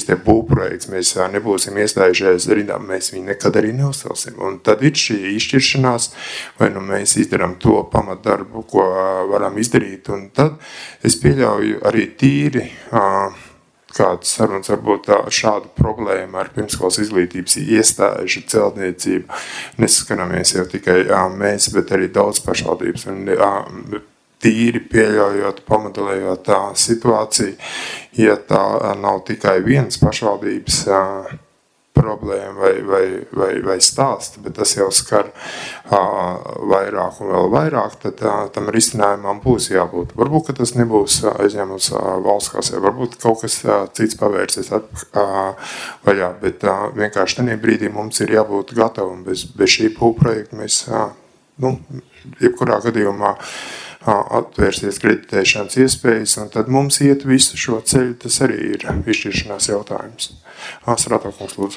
tie būvprojekts, mēs nebūsim iestājušies rindā, mēs viņu nekad arī neuzcelsim. Un tad ir šī izšķiršanās, vai nu mēs izdarām to pamatdarbu, ko varam izdarīt, un tad es pieļauju arī tīri kāds sarunas varbūt šādu problēmu ar pirmskolas izglītības iestāžu celtniecību. Nesaskaramies jau tikai mēs, bet arī daudz pašvaldības. Un tīri pieļaujot, pamodelējot situāciju, ja tā nav tikai vienas pašvaldības problēma vai stāsti, bet tas jau skar vairāk un vēl vairāk, tad tam risinājumam būs jābūt. Varbūt, ka tas nebūs aizņemums valsts kasē, varbūt kaut kas cits pavērsies vaļā, bet vienkārši tajā brīdī mums ir jābūt gatavam. Bez šī projekta mēs, jebkurā gadījumā atvērsies kreditēšanas iespējas, un tad mums iet visu šo ceļu, tas arī ir izšķiršanās jautājums. Srātokungs, lūdzu.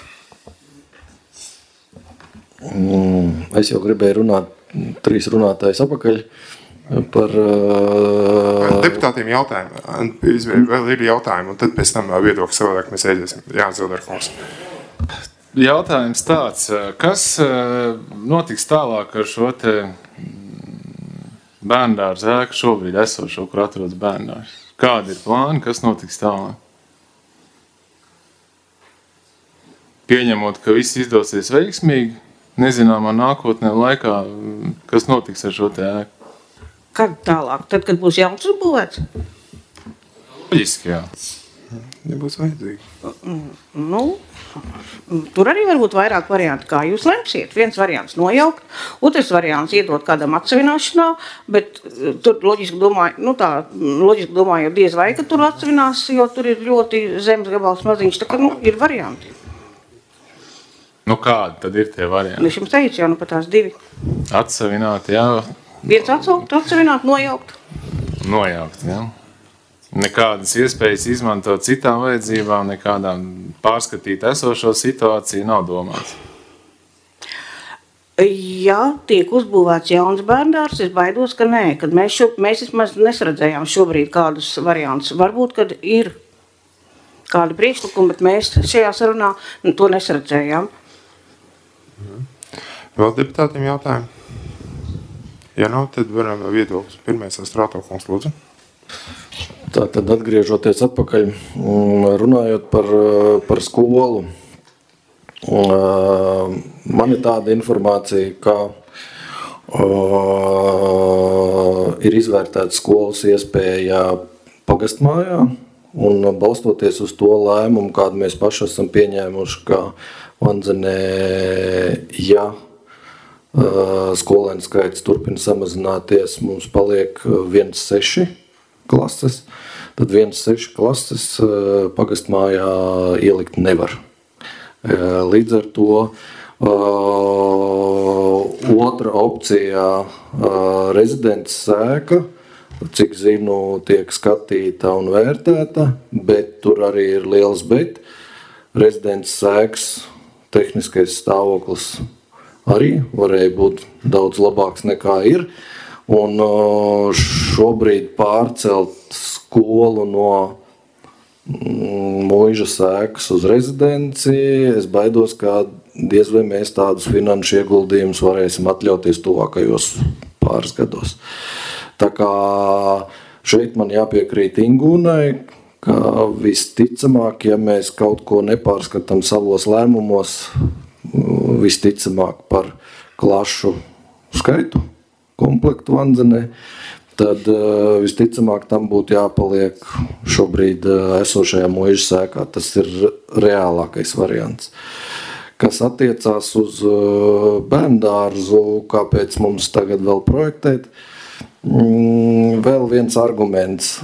Es jau gribēju runāt 3 runātājus apakaļ par... Deputātiem jautājumi. Vēl ir jautājumi, un tad pēc tam viedokļu savādāk mēs aiziesim. Jā, Zilderkungs. Jautājums tāds. Kas notiks tālāk ar šo te bērndārzu ēku šobrīd esošo, kur atrodas bērndārs? Kādi ir plāni, kas notiks tālāk? Pieņemot, ka viss izdosies veiksmīgi, nezināmā nākotnē laikā, kas notiks ar šo te ēku? Kad tālāk? Tad, kad būs jauns uzbūvēts? Loģiski, jā. Nebūs vajadzīgi. Tur arī var būt vairāk varianti, kā jūs lemsiet. Viens variants nojaukt, otrs variants iedot kādam atsevināšanā, bet tur loģiski domāju, diez vai, ka tur atsevinās, jo tur ir ļoti zemes gabals maziņš, tā kā ir varianti. Kādi tad ir tie varianti? Es jums teicu jau, pat tās 2. Atsevināt, jā. Viens atsaukt, atsevināt, nojaukt. Nojaukt, jā. Nekādas iespējas izmantot citām vajadzībām, nekādām pārskatīt esošo situāciju nav domāts. Ja tiek uzbūvēts jauns bērndārs, es baidos, ka nē, kad mēs vismaz nesaredzējām šobrīd kādus variantus. Varbūt, kad ir kādi priekšlikumi, bet mēs šajā sarunā to nesaredzējām. Vēl deputātiem jautājumi? Ja nav, tad varam viedokļus. Pirmais Strātokungs, lūdzu. Tātad atgriežoties atpakaļ, runājot par skolu, man ir tāda informācija, ka ir izvērtēta skolas iespēja pagastmājā, un balstoties uz to lēmumu, kādu mēs paši esam pieņēmuši, ka Vandzenē, ja skolēnu skaits turpina samazināties, mums paliek 1,6 klases, tad 1,6 klases pagastmājā ielikt nevar. Līdz ar to otra opcija rezidents sēka, cik zinu, tiek skatīta un vērtēta, bet tur arī ir liels bet. Rezidents sēks tehniskais stāvoklis arī varēja būt daudz labāks nekā ir. Un šobrīd pārcelt skolu no muižas ēkas uz rezidenci, es baidos, ka diez vai mēs tādus finanšu ieguldījumus varēsim atļauties tuvākajos pāris gados. Tā kā šeit man jāpiekrīt Ingūnai, ka visticamāk, ja mēs kaut ko nepārskatām savos lēmumos, visticamāk par klašu skaitu, komplektu Vandzenē, tad visticamāk tam būtu jāpaliek šobrīd esošajā muižas ēkā. Tas ir reālākais variants. Kas attiecās uz bērndārzu, kāpēc mums tagad vēl projektēt, vēl viens arguments.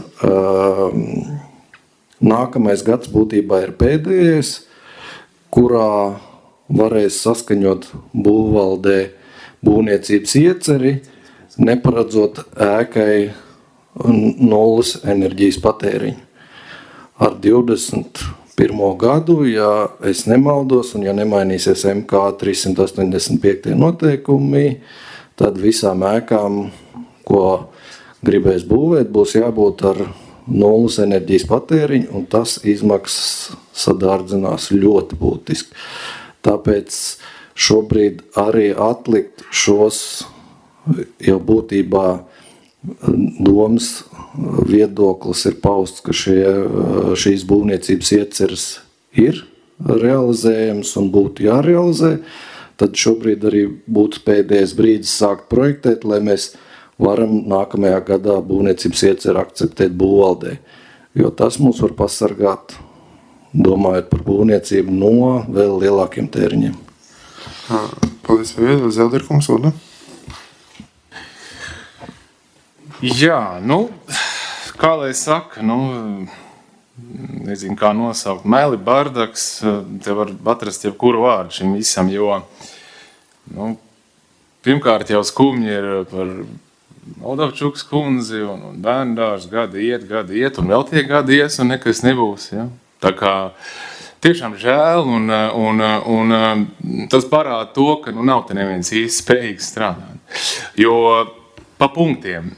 Nākamais gads būtībā ir pēdējais, kurā varēs saskaņot būvvaldē būvniecības ieceri, neparedzot ēkai nulles enerģijas patēriņu. Ar 21. gadu, ja es nemaldos un ja nemainīsies MK 385. noteikumi, tad visām ēkām, ko gribēs būvēt, būs jābūt ar nulles enerģijas patēriņu, un tas izmaksas sadārdzinās ļoti būtiski. Tāpēc šobrīd arī atlikt šos jau būtībā domas viedoklis ir pausts, ka šīs būvniecības ieceres ir realizējams un būtu jārealizē, tad šobrīd arī būtu pēdējais brīdis sākt projektēt, lai mēs varam nākamajā gadā būvniecības ieceru akceptēt būvvaldē. Jo tas mūs var pasargāt, domājot par būvniecību no vēl lielākiem tēriņiem. Paldies, Zelderkungs, Uda. Jā, kā lai saka, nezinu, kā nosaukt, meli, bardaks, te var atrast jebkuru vārdu šim visam, jo, pirmkārt jau skumji ir par Moldavčuks kundzi un bērndārs, gadi iet, un vēl tie gadi ies, un nekas nebūs, ja? Tā kā tiešām žēl, un tas parāda to, ka nav te neviens īsti spējīgs strādāt. Jo pa punktiem,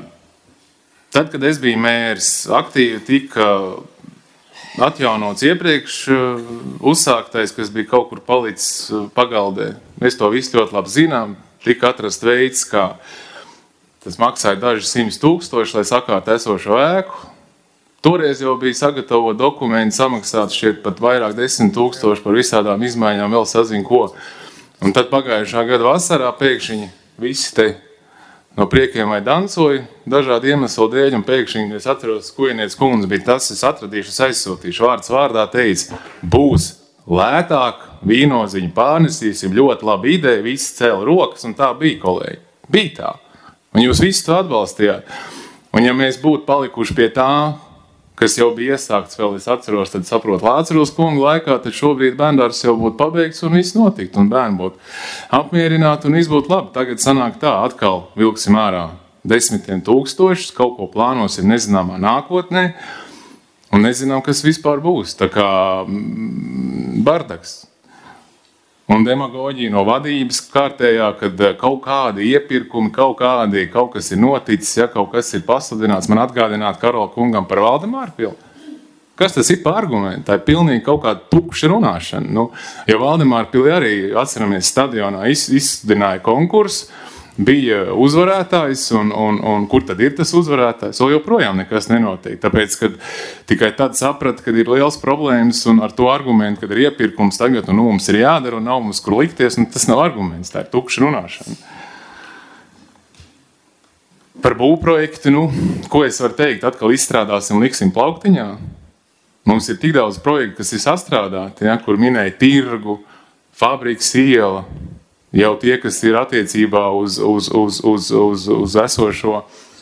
tad, kad es biju mērs, aktīvi tika atjaunots iepriekš uzsāktais, kas bija kaut kur palicis pagaldē. Mēs to visu ļoti labi zinām, tika atrast veids, kā tas maksāja daži 100,000, lai sakārt esošo ēku. Toreiz jau bija sagatavot dokumenti, samaksāt šķiet pat vairāk 10,000 par visādām izmaiņām, vēl sazin ko. Un tad pagājušā gada vasarā pēkšņi visi te no priekiem vai dancoja dažādi iemeslu dēļ, un pēkšņi es atceros, Kujnieces kundze bija tas, es atradīšu, es aizsūtīšu, vārds vārdā teica, būs lētāk, vīnoziņu pārnesīsim, ļoti laba ideja, visi cēla rokas, un tā bija, kolēģi. Bija tā. Un jūs visi to atbalstījāt. Un ja mēs būtu palikuši pie tā, kas jau bija iesākts vēl, es atceros, tad saprotu Lācaros kungu laikā, tad šobrīd bērndārs jau būtu pabeigts un viss notikt, un bērni būtu apmierināti un viss būtu labi. Tagad sanāk tā, atkal vilksim ārā 10,000, kaut ko plānosim nezināmā nākotnē, un nezinām, kas vispār būs. Tā kā bardaks. Un demagoģija no vadības kārtējā, kad kaut kādi iepirkumi, kaut kas ir noticis, ja kaut kas ir pasludināts, man atgādināt Karola kungam par Valdemāru pili. Kas tas ir par argumentu? Tā ir pilnīgi kaut kāda tukša runāšana. Jo Valdemāra pili arī, atceramies, stadionā izsludināja konkursu, bija uzvarētājs, un kur tad ir tas uzvarētājs? Vēl joprojām nekas nenotiek, tāpēc, kad tikai tad saprata, kad ir liels problēmas, un ar to argumentu, kad ir iepirkums tagad, un mums ir jādara, un nav mums kur likties, un tas nav arguments, tā ir tukša runāšana. Par būvprojektu, ko es varu teikt, atkal izstrādāsim, liksim plauktiņā. Mums ir tik daudz projektu, kas ir sastrādāti, ja, kur minēja tirgu, fabrikas iela, jau tie, kas ir attiecībā uz esošo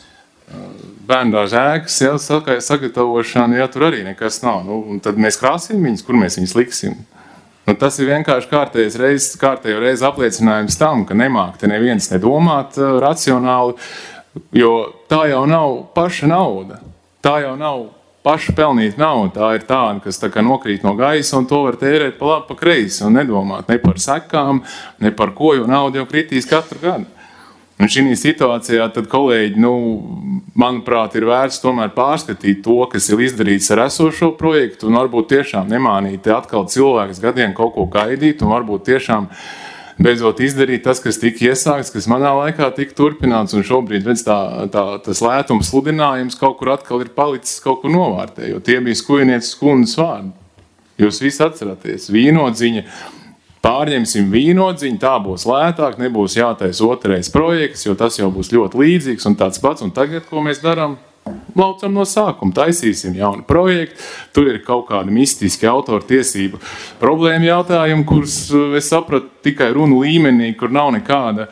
bērndāžu ēkas, ja, sagatavošanu, ja tur arī nekas nav. Un tad mēs krāsim viņus, kur mēs viņus liksim. Tas ir vienkārši kārtējo reizi apliecinājums tam, ka nemāk te neviens nedomāt racionāli, jo tā jau nav paša nauda. Tā jau nav paša pelnīt naudu, tā ir tāda, kas tā kā nokrīt no gaisa, un to var tērēt pa labi, pa kreisi, un nedomāt ne par sekām, ne par ko, jo nauda jau kritīs katru gadu. Un šī situācijā tad kolēģi, manuprāt, ir vērts tomēr pārskatīt to, kas ir izdarīts ar esošo projektu, un varbūt tiešām nemānīt atkal cilvēks gadiem kaut ko gaidīt, un varbūt tiešām beidzot izdarīt tas, kas tika iesākts, kas manā laikā tika turpināts, un šobrīd, tas lētums sludinājums kaut kur atkal ir palicis kaut kur novārtē, jo tie bija Kujnieces kundzes vārdi. Jūs visi atceraties, vīnodziņa, pārņemsim vīnodziņu, tā būs lētāk, nebūs jātais otrais projekts, jo tas jau būs ļoti līdzīgs un tāds pats, un tagad, ko mēs darām? Laucam no sākuma, taisīsim jaunu projektu, tur ir kaut kādi mistiski autortiesību problēma jautājumi, kurus es sapratu tikai runu līmenī, kur nav nekāda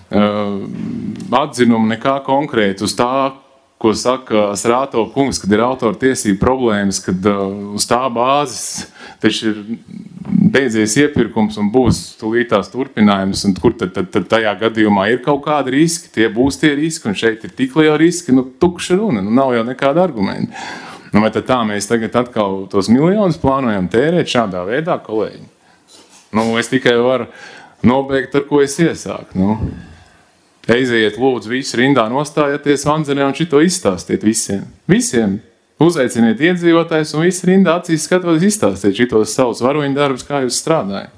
atzinuma, nekā konkrēta uz tā, ko saka Srāto kungs, kad ir autortiesību problēmas, kad uz tā bāzes taču ir beidzies iepirkums un būs tūlītās turpinājums, un kur tad tajā gadījumā ir kaut kādi riski, tie būs tie riski, un šeit ir tik liela riski, tukša runa, nav jau nekāda argumenta. Vai tad tā mēs tagad atkal tos miljonus plānojam tērēt šādā veidā, kolēģi? Es tikai varu nobeigt, ar ko es iesāku. Eiziet, lūdzu, visu rindā nostājieties Vanzenē un šito izstāstiet visiem. Visiem. Uzaiciniet iedzīvotājus un visi rindā acīs skatoties izstāstiet šitos savus varoņu darbus, kā jūs strādājat.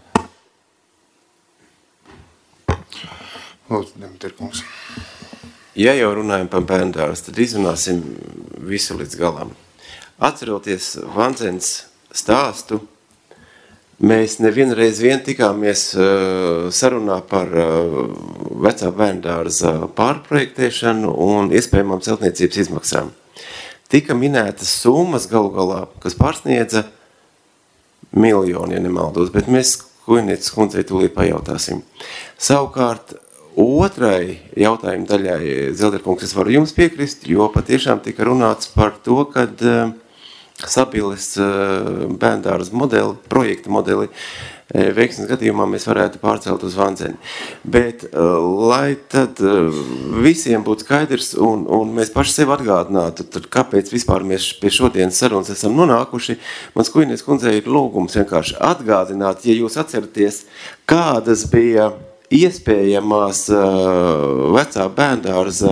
Lūdzu, Demeter kungs. Ja jau runājam par bērndārstu, tad izrunāsim visu līdz galam. Atceroties Vandzens stāstu, mēs nevienreiz tikāmies sarunā par vecā bērndārza pārprojektēšanu un iespējamām celtniecības izmaksām. Tika minētas summas galu galā, kas pārsniedza miljonu, ja nemaldos, bet mēs Kujnieces kundzei tūlīt pajautāsim. Savukārt, otrai jautājuma daļai, Zelderkungs, es varu jums piekrist, jo patiešām tika runāts par to, kad Sabiles bērndārza modeli, projekta modeli, veiksmes gadījumā mēs varētu pārcelt uz Vandzeni. Bet, lai tad visiem būtu skaidrs un mēs paši sev atgādinātu, tad kāpēc vispār mēs pie šodienas sarunas esam nonākuši, mans Kujnieces kundzei ir lūgums vienkārši atgādināt, ja jūs atceraties, kādas bija iespējamās vecā bērndārza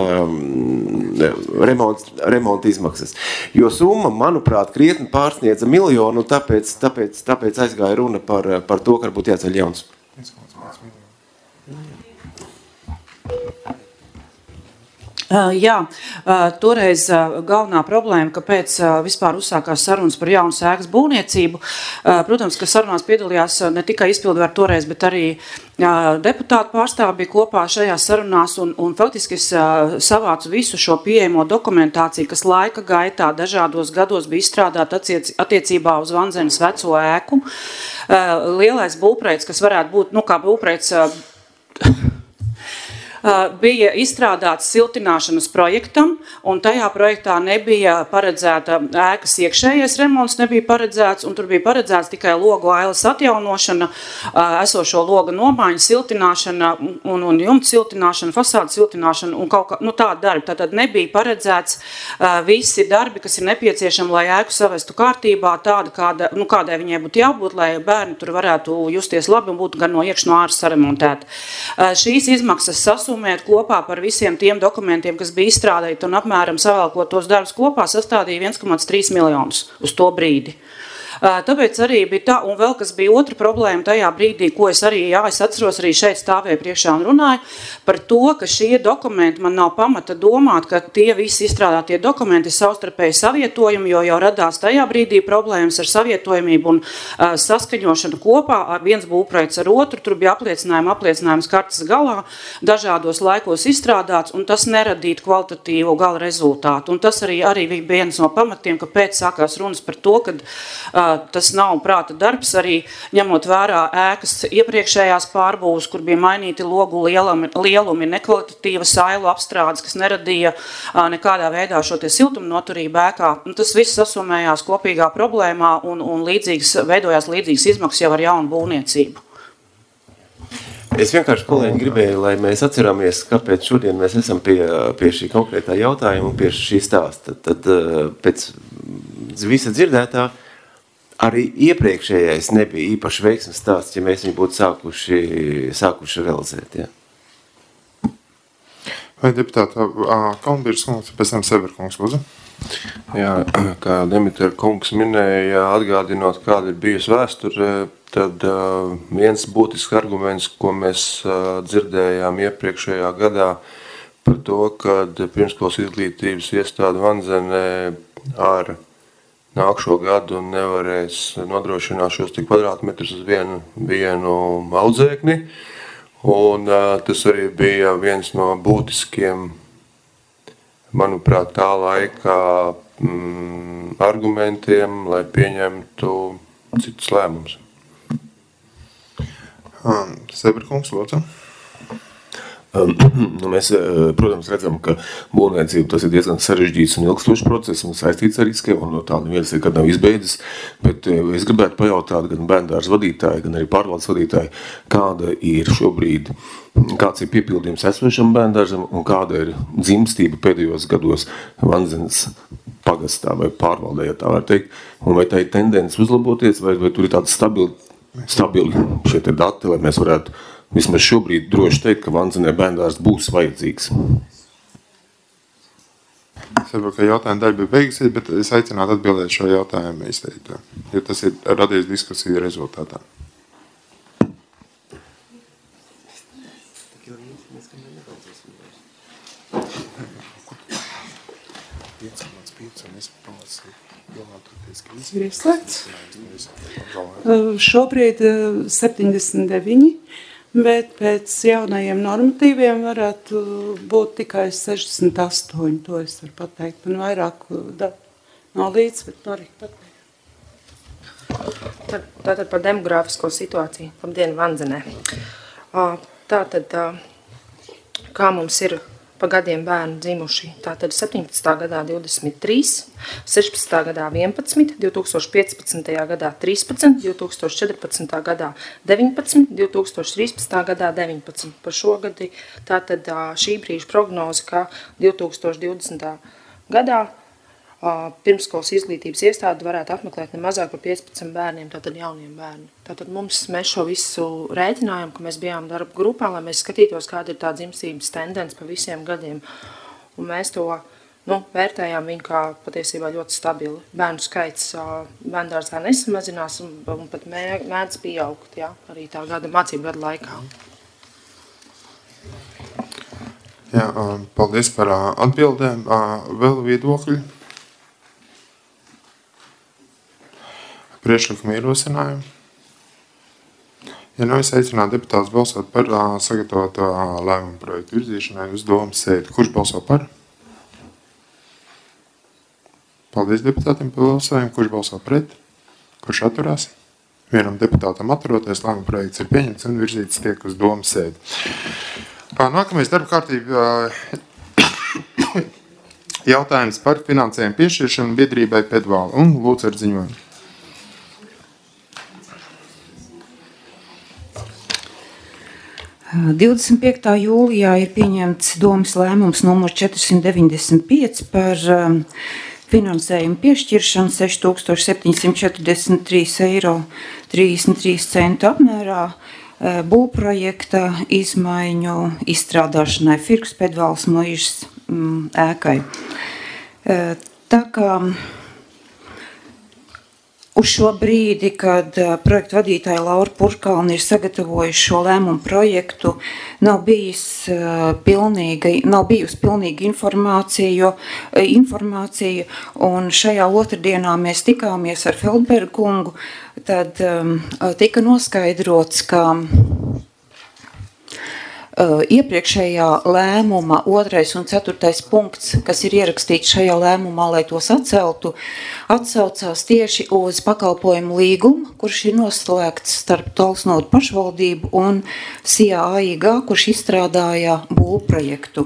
remonta izmaksas. Jo summa, manuprāt, krietni pārsniedza miljonu, tāpēc aizgāja runa par to, ka varbūt jāceļ jauns. Jā, toreiz galvenā problēma, kāpēc vispār uzsākās sarunas par jaunas ēkas būvniecību, protams, ka sarunās piedalījās ne tikai izpildvaru toreiz, bet arī deputātu pārstāvi bija kopā šajās sarunās un faktiski es savācu visu šo pieejamo dokumentāciju, kas laika gaitā dažādos gados bija izstrādāta attiecībā uz Vandzenes veco ēku. Lielais būvprojekts, kas varētu būt, kā būvprojekts, bija izstrādāts siltināšanas projektam, un tajā projektā nebija paredzēta ēkas iekšējais remonts, nebija paredzēts, un tur bija paredzēts tikai logu ailes atjaunošana, esošo loga nomaiņa, siltināšana un jumta siltināšana, fasādes siltināšana un kaut kā, tāda darbi. Tātad nebija paredzēts visi darbi, kas ir nepieciešami, lai ēku savestu kārtībā, tāda, kādai viņai būtu jābūt, lai bērni tur varētu justies labi un būtu gan no iekš no āras saremontēti. Šīs izmaksas sasumēt kopā par visiem tiem dokumentiem, kas bija izstrādāti un apmēram savēlkot tos darbus kopā, sastādīja 1,3 miljonus uz to brīdi. Tāpēc arī bija tā, un vēl kas bija otra problēma tajā brīdī, ko es arī, es atceros arī šeit stāvēju priekšā un runāju, par to, ka šie dokumenti man nav pamata domāt, ka tie visi izstrādātie dokumenti ir savstarpēji savietojumi, jo jau radās tajā brīdī problēmas ar savietojumību un saskaņošanu kopā ar viens būvprojekts ar otru, tur bija apliecinājums kartes galā, dažādos laikos izstrādāts, un tas neradītu kvalitatīvu gala rezultātu. Un tas arī bija viens no pamatiem, kāpēc sākās runas par to, kad tas nav prāta darbs, arī ņemot vērā ēkas iepriekšējās pārbūves, kur bija mainīti logu lielumi, nekvalitatīva sailu apstrādes, kas neradīja nekādā veidā šo siltumu noturību ēkā. Un tas viss sasumējās kopīgā problēmā un veidojās līdzīgas izmaksas jau ar jaunu būvniecību. Es vienkārši, kolēģi, gribēju, lai mēs atceramies, kāpēc šodien mēs esam pie šī konkrētā jautājuma un pie šī stāsta. Tad pēc visa dzirdētā arī iepriekšējais nebija īpaši veiksmes stāsts, ja mēs viņu būtu sākuši realizēt. Ja? Vai deputāta Kalnbīrs kungs, pēc tam Severkungs, lūdzu? Jā, kā Demeter kungs minēja, atgādinot, kāda ir bijusi vēsture, tad viens būtisks arguments, ko mēs dzirdējām iepriekšējā gadā par to, kad pirmskolas izglītības iestāde Vandzene ar nākšo gadu nevarēs nodrošināt šos tik kvadrātmetrus uz vienu audzēkni. Un tas arī bija viens no būtiskiem, manuprāt, tā laika argumentiem, lai pieņemtu citus lēmumus. Seberkungs, lūdzu. Mēs, protams, redzam, ka būvniecība tas ir diezgan sarežģīts un ilgstošs process un saistīts ar riskiem, un no tāda viens ir, kad nav izbeidzis, bet es gribētu pajautāt gan bērndārza vadītāji, gan arī pārvaldes vadītāji, kāda ir šobrīd, kāds ir piepildījums esošam bērndārzam un kāda ir dzimstība pēdējos gados Vandzenes pagastā vai pārvaldē, ja tā var teikt, un vai tā ir tendence uzlaboties, vai tur ir tādi stabili šie te dati, lai mēs varētu vismaz šobrīd droši teikt, ka Vandzenē bērndārs būs vajadzīgs. Saprotu, ka jautājuma daļa bija beigusies, bet es aicinātu atbildēt šo jautājumu izteikto, jo tas ir radies diskusiju rezultātā. Ir ieslēgts. Šobrīd 79, bet pēc jaunajiem normatīviem varētu būt tikai 68. To es varu pateikt. Man vairāk nav līdz, bet arī pateikt. Tātad par demogrāfisko situāciju. Labdien, Vandzenē. Tātad, kā mums ir pa gadiem bērnu dzimuši. Tātad 17. gadā 23, 16. gadā 11, 2015. gadā 13, 2014. gadā 19, 2013. gadā 19. Par šo gadi tātad šī brīža prognoze, ka 2020. gadā pirmskolas izglītības iestāde varētu apmeklēt ne mazāk par 15 bērniem, tātad jauniem bērniem. Tātad mēs šo visu rēķinājām, ka mēs bijām darba grupā, lai mēs skatītos, kāda ir tā dzimstības tendence pa visiem gadiem. Un mēs to vērtējām viņu kā patiesībā ļoti stabili. Bērnu skaits bērndārzā nesamazinās un pat mēdz pieaugt, arī tā mācību gada laikā. Jā, paldies par atbildēm. Vēl viedokļi? Priekšlikuma ierosinājumu. Ja nav, es aicinātu deputātus balsot par sagatavoto lēmumu projektu virzīšanai uz domas sēdi. Kurš balso par? Paldies deputātiem par balsojumu. Kurš balso pret? Kurš atturās? Vienam deputātam atturoties, lēmuma projekts ir pieņemts un virzīts tiek uz domas sēdi. Nākamais darba kārtība jautājums par finansējumu piešķiršanu biedrībai Pedvāla un lūdzu ar ziņojumu. 25. jūlijā ir pieņemts domas lēmums numur 495 par finansējumu piešķiršanu 6743,33 eiro apmērā būvprojekta izmaiņu izstrādāšanai Firks Pedvāls muižas ēkai. Tā kā uz šo brīdi, kad projektu vadītāja Laura Purkalna ir sagatavojuši šo lēmumu projektu, nav bijusi pilnīga informācija, un šajā otrdienā mēs tikāmies ar Feldbergu kungu, tad tika noskaidrots, ka iepriekšējā lēmuma 2. un 4. punkts, kas ir ierakstīts šajā lēmumā, lai tos atceltu, atsaucās tieši uz pakalpojumu līgumu, kurš ir noslēgts starp Talsnodu pašvaldību un SIA AIG, kurš izstrādāja būvprojektu.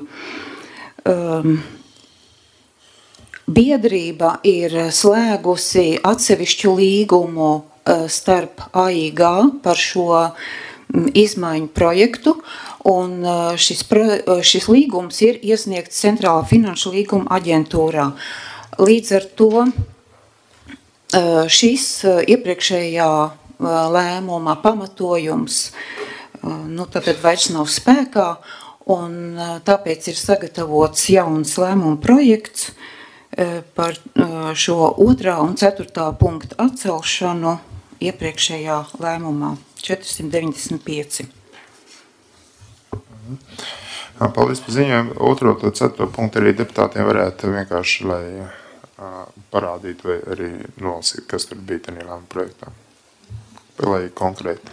Biedrība ir slēgusi atsevišķu līgumu starp AIG par šo izmaiņu projektu, un šis līgums ir iesniegts Centrālā finanšu līguma aģentūrā. Līdz ar to šis iepriekšējā lēmuma pamatojums tātad vairs nav spēkā, un tāpēc ir sagatavots jauns lēmuma projekts par šo 2. un 4. punktu atcelšanu iepriekšējā lēmumā 495. Paldies par ziņojumu. 2. un 4. punktu arī deputātiem varētu vienkārši, lai parādītu vai arī nolasīt, kas tur bija tajā lēmuma projektā. Lai konkrēti.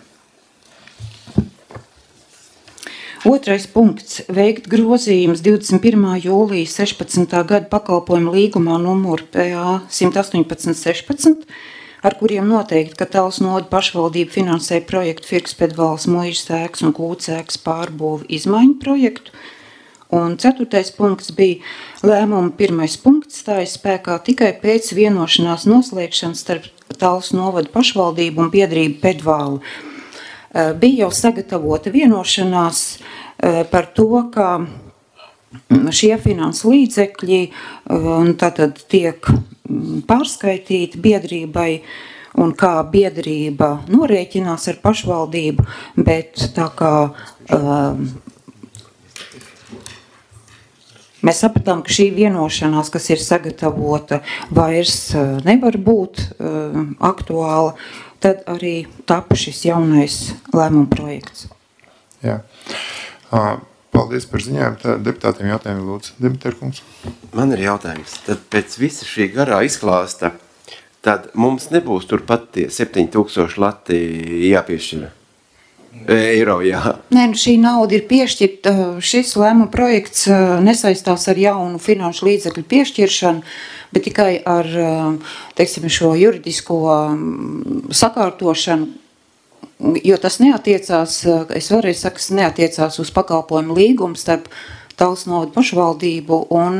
2. punkts. Veikt grozījums 21. jūlijas 16. gada pakalpojumu līgumā numuru PA 118-16, ar kuriem noteikti, ka Talsnodu pašvaldība finansē projektu Firks Pedvāls muižas ēkas un Kūts ēkas pārbūvi izmaiņu projektu. Un 4. punkts bija lēmuma 1. punkts stājas spēkā tikai pēc vienošanās noslēgšanas starp Talsnodu pašvaldību un biedrību Pedvālu. Bija jau sagatavota vienošanās par to, ka šie finansu līdzekļi tātad tiek pārskaitīti biedrībai un kā biedrība norēķinās ar pašvaldību, bet tā kā mēs sapratām, ka šī vienošanās, kas ir sagatavota, vairs nevar būt aktuāla, tad arī tapa šis jaunais lēmuma projekts. Jā. Paldies par ziņām. Deputātiem jautājumi lūdzu. Demeterkungs. Man ir jautājums. Tad pēc visa šī garā izklāsta, tad mums nebūs turpat tie 7000 lati jāpiešķira? Eiro, jā. Nē, šī nauda ir piešķirta. Šis lēmuma projekts nesaistās ar jaunu finanšu līdzekļu piešķiršanu, bet tikai ar, teiksim, šo juridisko sakārtošanu, jo tas neatiecās, es varēju sakt, neatiecās uz pakalpojumu līgumu starp Talsu novada pašvaldību un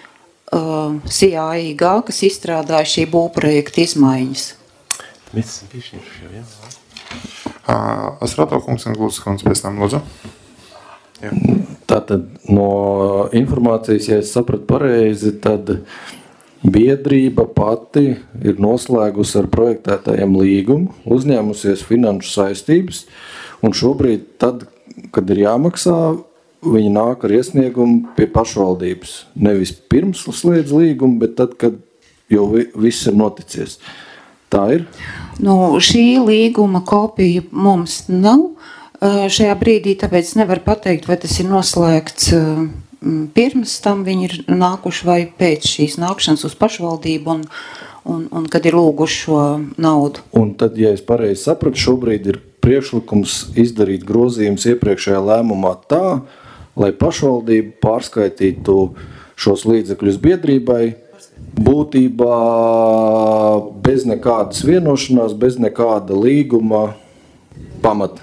CAIG, kas izstrādāja šī būvprojekta izmaiņas. Mēs esam piešķiruši jau, jā. Asrato kungs un Glūsas kungs pēc tam, lūdzu. Jā. Tātad no informācijas, ja es sapratu pareizi, tad biedrība pati ir noslēgusi ar projektētājiem līgumu, uzņēmusies finanšu saistības, un šobrīd tad, kad ir jāmaksā, viņi nāk ar iesniegumu pie pašvaldības. Nevis pirms slēdz līgumu, bet tad, kad jau viss ir noticies. Tā ir? Šī līguma kopija mums nav šajā brīdī, tāpēc nevar pateikt, vai tas ir noslēgts pirms tam viņi ir nākuši vai pēc šīs nākšanas uz pašvaldību un kad ir lūguši šo naudu. Un tad, ja es pareizi sapratu, šobrīd ir priekšlikums izdarīt grozījumus iepriekšējā lēmumā tā, lai pašvaldība pārskaitītu šos līdzekļus biedrībai, būtībā bez nekādas vienošanās, bez nekāda līguma pamata.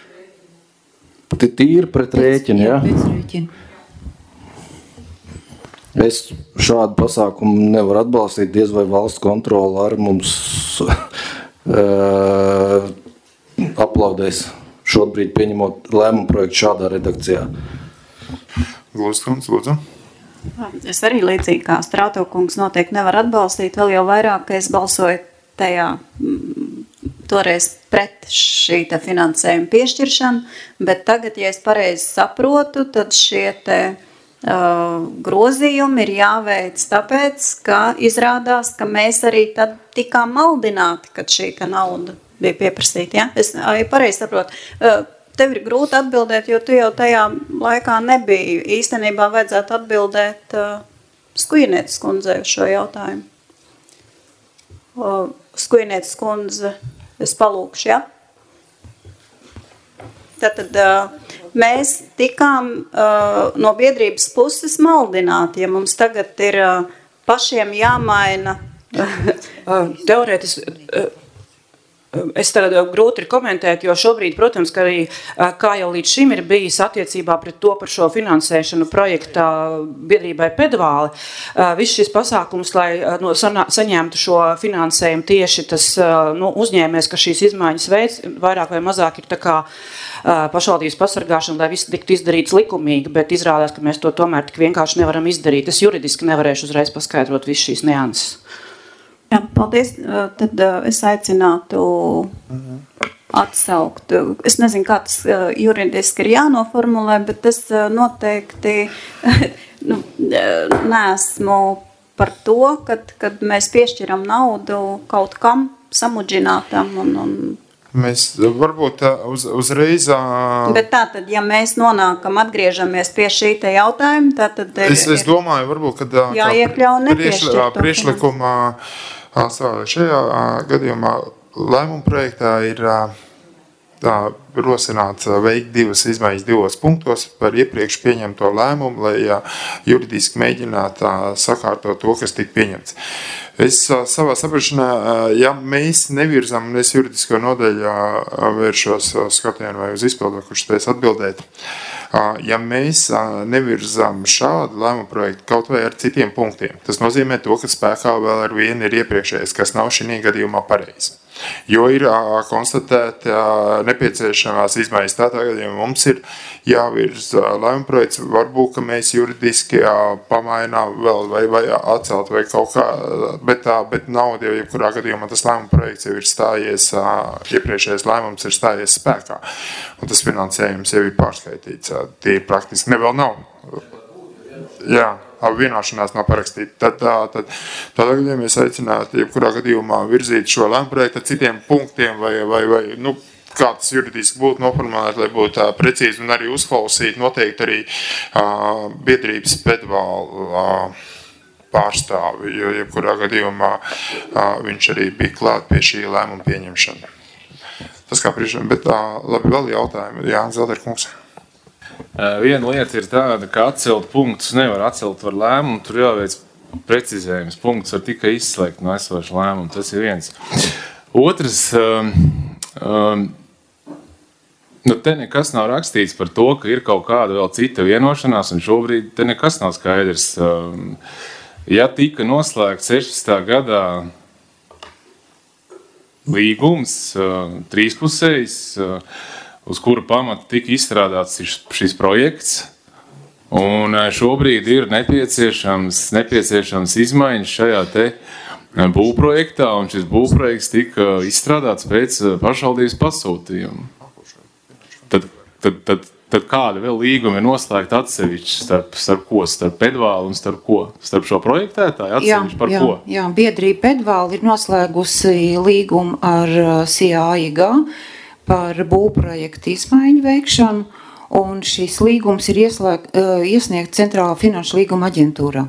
Tīri pret rēķinu, jā? Pēc rēķina. Es šādu pasākumu nevaru atbalstīt, diez vai valsts kontrola ar mums aplaudēs šobrīd pieņemot lēmumu projektu šādā redakcijā. Glūskunds, lūdzu. Es arī līdzīgi kā Strāto kungs noteikti nevar atbalstīt, vēl jau vairāk, ka es balsoju tajā toreiz pret šī te finansējuma piešķiršanu, bet tagad, ja es pareizi saprotu, tad šie te grozījumi ir jāveic tāpēc, ka izrādās, ka mēs arī tad tikām maldināti, kad šī te nauda bija pieprasīta. Ja? Es pareizi saprotu. Tev ir grūti atbildēt, jo tu jau tajā laikā nebija. Īstenībā vajadzētu atbildēt Skujnieces kundzei uz šo jautājumu. Skujnieces kundze, es palūkšu, ja? Tātad mēs tikām no biedrības puses maldināti, ja mums tagad ir pašiem jāmaina. Teorētiski, es tagad grūti ir komentēt, jo šobrīd, protams, ka arī, kā jau līdz šim ir bijis attiecībā pret to par šo finansēšanu projektā biedrībai Pedvāle, viss šis pasākums, lai saņemtu šo finansējumu tieši tas uzņēmējs, ka šīs izmaiņas veids vairāk vai mazāk ir tā kā pašvaldības pasargāšana, lai viss tiktu izdarīts likumīgi, bet izrādās, ka mēs to tomēr tik vienkārši nevaram izdarīt. Es juridiski nevarēšu uzreiz paskaidrot visu šīs nianses. Jā, paldies. Tad es aicinātu atsaukt. Es nezinu, kā tas juridiski ir jānoformulē, bet es noteikti neesmu par to, kad mēs piešķiram naudu kaut kam samudžinātam un Mēs varbūt uzreiz... Bet tātad, ja mēs nonākam, atgriežamies pie šī te jautājuma, tātad... Es domāju, varbūt, kad jāiekļauj nepiešķirto priekšlikumā šajā gadījumā lēmuma projektā ir rosināts veikt divas izmaiņas divos punktos par iepriekš pieņemto lēmumu, lai juridiski mēģinātu sakārtot to, kas tika pieņemts. Es savā saprašanā, ja mēs nevirzam, un es juridisko nodaļu vēršos skatienu vai uz izpildu, kurš spēs atbildēt, ja mēs nevirzam šādu lēmumu projektu kaut vai ar citiem punktiem, tas nozīmē to, ka spēkā vēl ar vienu ir iepriekšējais, kas nav šī gadījumā pareizi. Jo ir konstatēti nepieciešamās izmaiņas. Tādā gadījumā mums ir jāvirza lēmuma projekts, varbūt, ka mēs juridiski pamainām vēl vai atcelt vai kaut kā, bet nauda jau jebkurā gadījumā tas lēmuma projekts jau ir stājies, iepriekšējais lēmums ir stājies spēkā, un tas finansējums jau ir pārskaitīts. Tie praktiski ne vēl nav. Jā, vienošanās nav parakstīta. Tad ja mēs aicinātu, jebkurā gadījumā virzīt šo lēmprojektu ar citiem punktiem vai nu, kā tas juridiski būtu noformulēt, lai būtu precīzi un arī uzklausīt noteikti arī biedrības pedvālu pārstāvi, jo jebkurā gadījumā viņš arī bija klāt pie šī lēmuma pieņemšana. Tas kā priekšējiem, bet labi, vēl jautājumi. Jā, Zelderkungs. Viena lieta ir tāda, ka atcelt punktus nevar atcelt var lēmumu, tur jāveic precizējums. Punktus var tikai izslēgt no esoša lēmuma, tas ir viens. Otrs, nu te nekas nav rakstīts par to, ka ir kaut kāda vēl cita vienošanās, un šobrīd te nekas nav skaidrs. Ja tika noslēgts 16. gadā līgums, trīspusējs, uz kura pamata tika izstrādāts šis projekts, un šobrīd ir nepieciešams izmaiņas šajā te būvprojektā, un šis būvprojekts tika izstrādāts pēc pašvaldības pasūtījuma. Tad kāda vēl līguma ir noslēgta atsevišķi starp ko? Starp pedvālu un starp ko? Starp šo projektētāju atsevišķi par ko? Jā, biedrība pedvāla ir noslēgusi līgumu ar CAIG par būvprojektu izmaiņu veikšanu, un šis līgums ir iesniegts Centrālā finanšu līguma aģentūrā.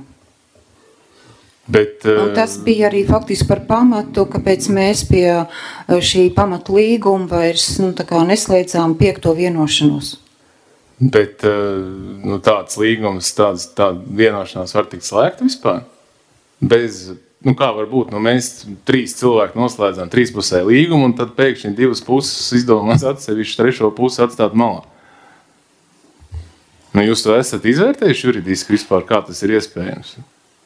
Un tas bija arī faktiski par pamatu, kāpēc mēs pie šī pamatu līguma vairs neslēdzām 5. vienošanos. Bet tāds līgums, tāda vienošanās var tikt slēgta vispār? Bez, kā var būt? Mēs 3 cilvēki noslēdzām 3-pusēju līgumu, un tad pēkšņi 2 puses izdomās atsevišķi 3. pusi atstāt malā. Jūs to esat izvērtējuši juridiski vispār, kā tas ir iespējams?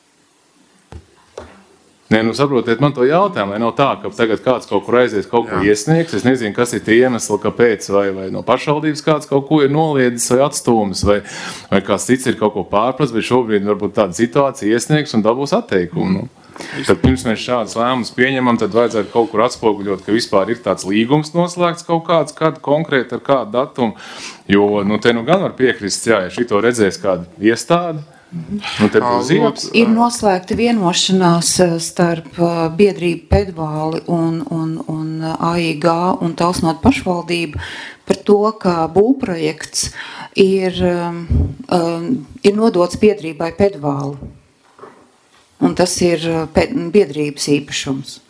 Nē, saprotiet man to jautājumu, lai nav tā, ka tagad kāds kaut kur aizies, kaut ko iesniegs. Es nezinu, kas ir tie iemesli, kāpēc, vai no pašvaldības kāds kaut ko ir noliedzis vai atstūmis, vai kāds cits ir kaut ko pārprast, bet šobrīd varbūt tāda situācija iesniegs un dabūs atteikumu. Tad pirms mēs šādus lēmumus pieņemam, tad vajadzētu kaut kur atspoguļot, ka vispār ir tāds līgums noslēgts kaut kāds, kādu konkrēti ar kādu datumu, jo te gan var piekrist, ja šito redzēs kāda iestāde, ir noslēgta vienošanās starp biedrību pedvāli un AIG un Talsnot pašvaldību par to, ka būvprojekts ir nodots biedrībai pedvāli. Un tas ir biedrības īpašums.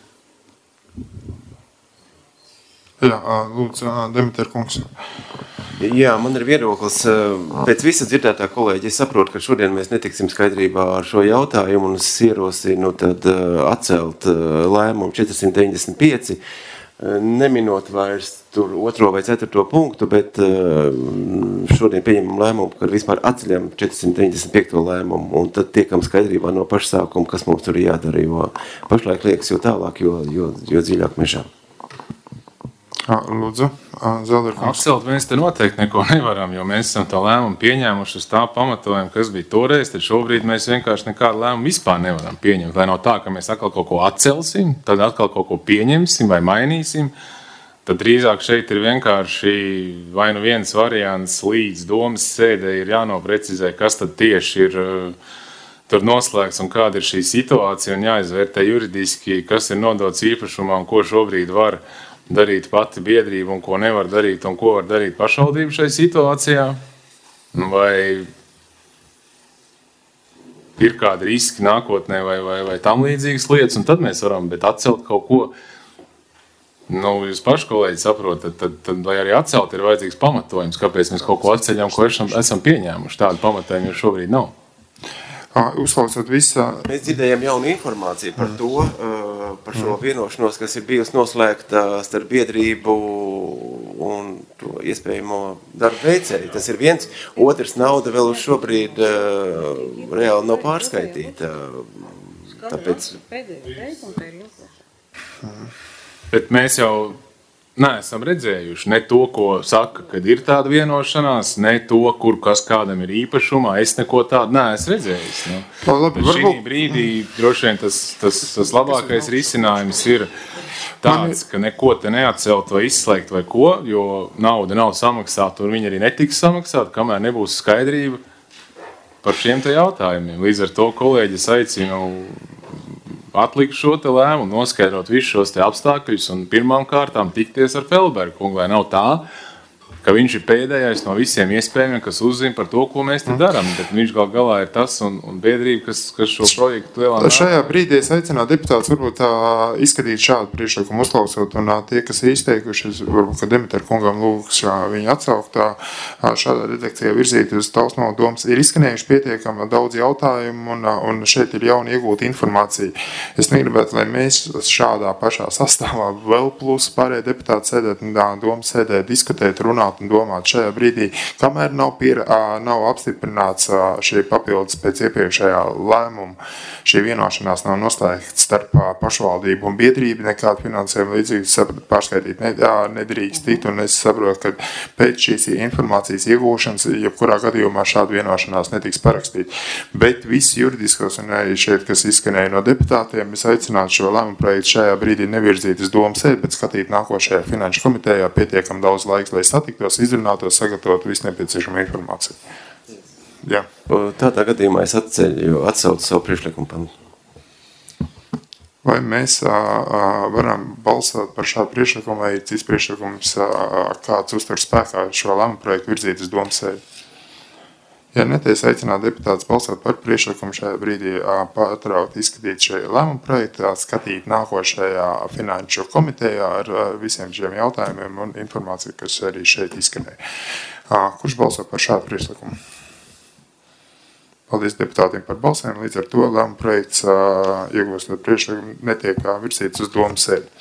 Jā, lūdzu, Demiter kungs. Jā, man ir viedoklis. Pēc visa dzirdētā kolēģi, es saprotu, ka šodien mēs netiksim skaidrībā ar šo jautājumu, un es ierosinu tad atcelt lēmumu 495, neminot vairs tur 2. vai 4. punktu, bet šodien pieņemam lēmumu, ka vispār atceļam 495. lēmumu, un tad tiekam skaidrībā no pašsākuma, kas mums tur jādara, jo pašlaik liekas jo tālāk, jo dziļāk mežā. Lūdzu, Zelderkungs. Atcelt mēs te noteikti neko nevaram, jo mēs esam tā lēmumu pieņēmuši uz tā pamatojumu, kas bija toreiz, tad šobrīd mēs vienkārši nekādu lēmumu vispār nevaram pieņemt. Lai nav tā, ka mēs atkal kaut ko atcelsim, tad atkal kaut ko pieņemsim vai mainīsim, tad drīzāk šeit ir vienkārši vai nu viens variants līdz domas sēdē ir jānoprecizē, kas tad tieši ir tur noslēgts un kāda ir šī situācija un jāizvērtē juridiski, kas ir nodots īpašumā un ko šobrīd var darīt pati biedrība un ko nevar darīt un ko var darīt pašvaldība šai situācijā. Vai ir kādi riski nākotnē vai tam līdzīgas lietas, un tad mēs varam, bet atcelt kaut ko. Jūs paši, kolēģi, saprotat, tad vai arī atcelt ir vajadzīgs pamatojums, kāpēc mēs kaut ko atceļam, ko esam pieņēmuši. Tādu pamatojumu jau šobrīd nav. Uzklausot visā. Mēs dzirdējām jaunu informāciju par to, par šo vienošanos, kas ir bijusi noslēgta starp biedrību un to iespējamo darbu veicēju. Tas ir viens. Otrs, nauda vēl uz šobrīd reāli nav pārskaitīta. Tāpēc. Bet mēs jau neesam redzējuši ne to, ko saka, kad ir tāda vienošanās, ne to, kur kas kādam ir īpašumā. Es neko tādu neesmu redzējis. Bet šī brīdī droši vien tas labākais risinājums ir tāds, ka neko te neatcelt vai izslēgt vai ko, jo nauda nav samaksāta un viņa arī netiks samaksāta, kamēr nebūs skaidrība. par šiem te jautājumiem. Līdz ar to kolēģis aicinu atlikt šo te lēmumu, noskaidrot visus šos te apstākļus un pirmām kārtām tikties ar Felbergu kungu, lai nav tā, ka viņš ir pēdējais no visiem iespējamiem, kas uzzina par to, ko mēs te darām. Bet viņš galā ir tas un biedrība, kas šo projektu lielā nāk. Šajā brīdī es aicinātu deputātus varbūt izskatīt šādu priekšlikumu uzklausot, un tie, kas ir izteikuši, varbūt, ka Demetra kungam lūgs viņu atsaukt šādā redakcijā virzīt uz Talsu Novadas domas, ir izskanējuši pietiekami daudz jautājumu, un šeit ir jauna iegūta informācija. Es negribētu, lai mēs šādā pašā sastāvā vēl plus pārējie deputāti sēdēt un domas sēdēt, diskutēt, runāt un domāt šajā brīdī, kamēr nav apstiprināts šī papildus pēc iepriekšējā lēmuma, šī vienošanās nav noslēgta starp pašvaldību un biedrību, nekādu finansējumu līdzīgu pārskaitīt nedrīkst tikt, un es saprotu, ka pēc šīs informācijas iegūšanas, jebkurā gadījumā šāda vienošanās netiks parakstīt. Bet visi juridiskos un arī šeit, kas izskanēja no deputātiem, es aicinātu šo lēmumu projektu šajā brīdī nevirzīt uz domu sēdi, bet skatīt nākošajā finanšu komitejā pietiekam daudz laiks, lai satiktos, izrunātos, sagatavot visu nepieciešamo informāciju. Jā. Tādā gadījumā es atsaucu savu priekšlikumu pantu. Vai mēs varam balsot par šādu priekšlikumu, vai cits priekšlikums, kāds uztur spēkā šo lēmumu projektu virzīt uz domu sēdi? Ja netiesa aicināt deputātus balsot par priekšlikumu šajā brīdī patraut izskatīt šajā lēmumu projektu, skatīt nākošajā finanšu komitejā ar visiem šiem jautājumiem un informāciju, kas arī šeit izskanēja. Kurš balso par šādu priekšlikumu? Paldies deputātiem par balsēm. Līdz ar to lēmumu projekts iegūstot priekšlikumu netiek virsīts uz domu sēdi.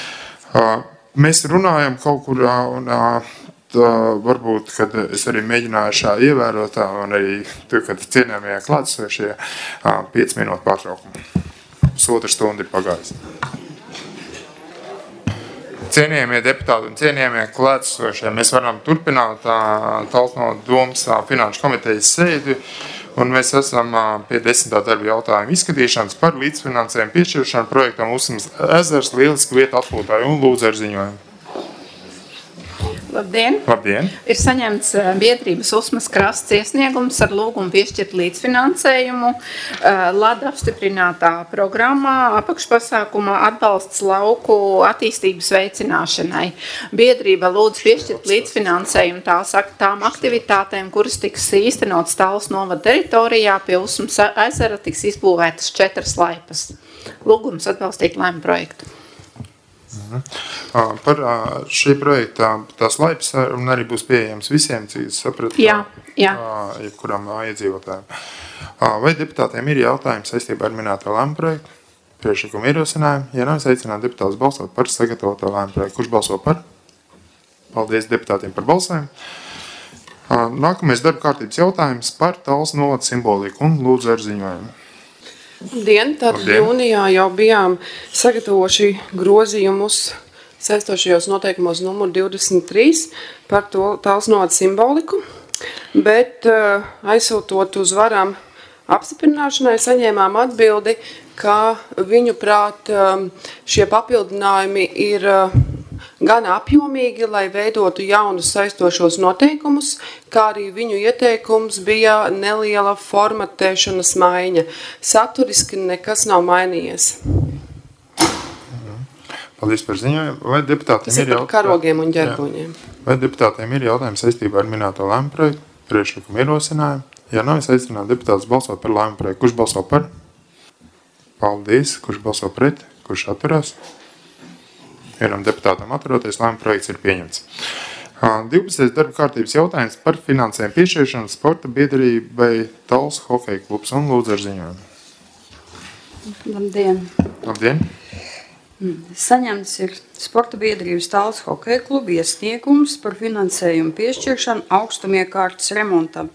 Mēs runājam kaut kur un varbūt, kad es arī mēģināju ievērot un arī tur, kad cienījamie klātesošie 5 minūtu pārtraukumu. Pusotra stunda ir pagājis. Cienījamie deputāti un cienījamie klātesošie, mēs varam turpināt Talsu Novadas domas finanšu komitejas sēdi, un mēs esam pie 10. darba jautājuma izskatīšanas par līdzfinansējumu piešķiršanu projektam Usmas ezers lieliski vieta atpūtai un lūdzu ar ziņojumu. Labdien! Labdien! Ir saņemts biedrības Usmas krasts iesniegums ar lūgumu piešķirt līdzfinansējumu LADA apstiprinātā programmā apakšpasākumā atbalsts lauku attīstības veicināšanai. Biedrība lūdz piešķirt līdzfinansējumu tām aktivitātēm, kuras tiks īstenotas Talsu Novadas teritorijā. Pie Usmas ezera tiks izbūvētas 4 laipas. Lūgums atbalstīt lēmumu projektu. Par šī projekta tās laipas arī būs pieejams visiem, cik es sapratu, jebkuram iedzīvotājiem. Vai deputātiem ir jautājumi saistībā ar minēto lēmumu projektu? Priekšlikumu ierosinājumu. Ja nav, es aicinātu deputātus balsot par sagatavoto lēmumu projektu. Kurš balso par? Paldies deputātiem par balsojumu. Nākamais darba kārtības jautājums par Talsu Novadas simboliku un lūdzu ar ziņojumu. Tad jūnijā jau bijām sagatavojuši grozījumus saistošajos noteikumos numur 23 par to Talsu Novadas simboliku, bet aizsūtot uz varam apstiprināšanai saņēmām atbildi, ka viņu prāt šie papildinājumi ir gan apjomīgi, lai veidotu jaunus saistošos noteikumus, kā arī viņu ieteikums bija neliela formatēšanas maiņa. Saturiski nekas nav mainījies. Paldies par ziņojumu. Vai deputātiem ir jautājumi? Karogiem un ģerboņiem. Vai deputātiem ir jautājumi saistībā ar minēto lēmumu projektu, priekšlikumu ierosinājumu? Ja nav, es aicinātu deputātus balsot par lēmumu projektu. Kurš balso par? Paldies. Kurš balso pret? Kurš atturās? Vienam deputātam atturoties, lēmuma projekts ir pieņemts. 12. darba kārtības jautājums par finansējumu piešķiršanu sporta biedrībai Talsu hokeja klubs un lūdzu ar ziņojumu. Labdien! Labdien! Saņemts ir sporta biedrības Talsu hokeja kluba iesniegums par finansējumu piešķiršanu augstumiekārtas remontam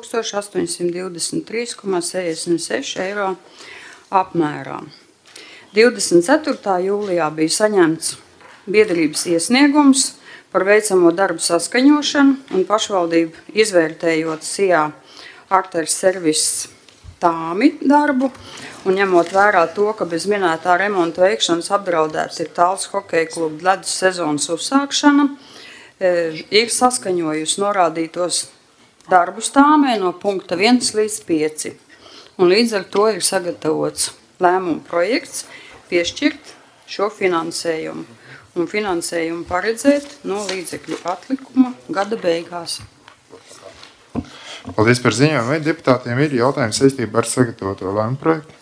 5823,66 eiro apmērā. 24. jūlijā bija saņemts biedrības iesniegums par veicamo darbu saskaņošanu un pašvaldību izvērtējot SIA Arteris Servis tāmi darbu un ņemot vērā to, ka bez minētā remonta veikšanas apdraudēts ir Talsu hokeja kluba ledus sezonas uzsākšana, ir saskaņojusi norādītos darbu stāmē no punkta 1 līdz 5. Un līdz ar to ir sagatavots lēmumu projekts piešķirt šo finansējumu. Un finansējumu paredzēt no līdzekļu atlikuma gada beigās. Paldies par ziņām. Vai deputātiem ir jautājums saistībā ar sagatavoto lēmumu projektu?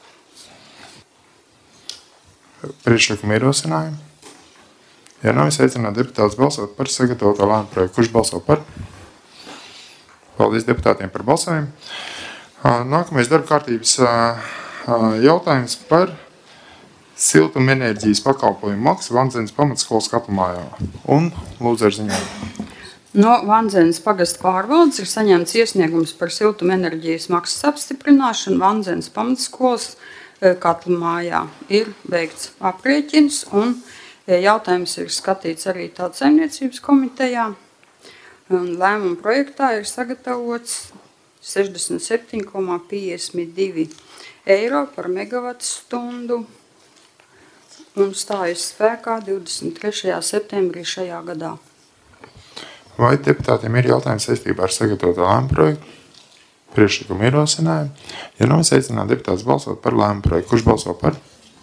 Priekšlikumu ierosinājumu? Ja nav, es aicinātu deputātus balsot par sagatavoto lēmumu projektu. Kurš balso par? Paldies deputātiem par balsojumu. Nākamais darba kārtības jautājums par siltumenerģijas pakalpojumu maksu Vanzenes pamatskolas Katlumājā. Un lūdzu ar ziņām. No Vanzenes pagasta pārvaldes ir saņemts iesniegums par siltumenerģijas maksas apstiprināšanu Vanzenes pamatskolas Katlumājā. Ir veikts aprēķins un jautājums ir skatīts arī Tautsaimniecības komitejā. Un lēmuma projektā ir sagatavots 67,52 eiro par megavatu stundu un stājas spēkā 23. septembrī šajā gadā. Vai deputātiem ir jautājums saistībā ar sagatavoto lēmumu projektu? Priekšlikumu ierosinājumu? Ja nav, es aicinātu deputātus balsot par lēmumu projektu. Kurš balso par?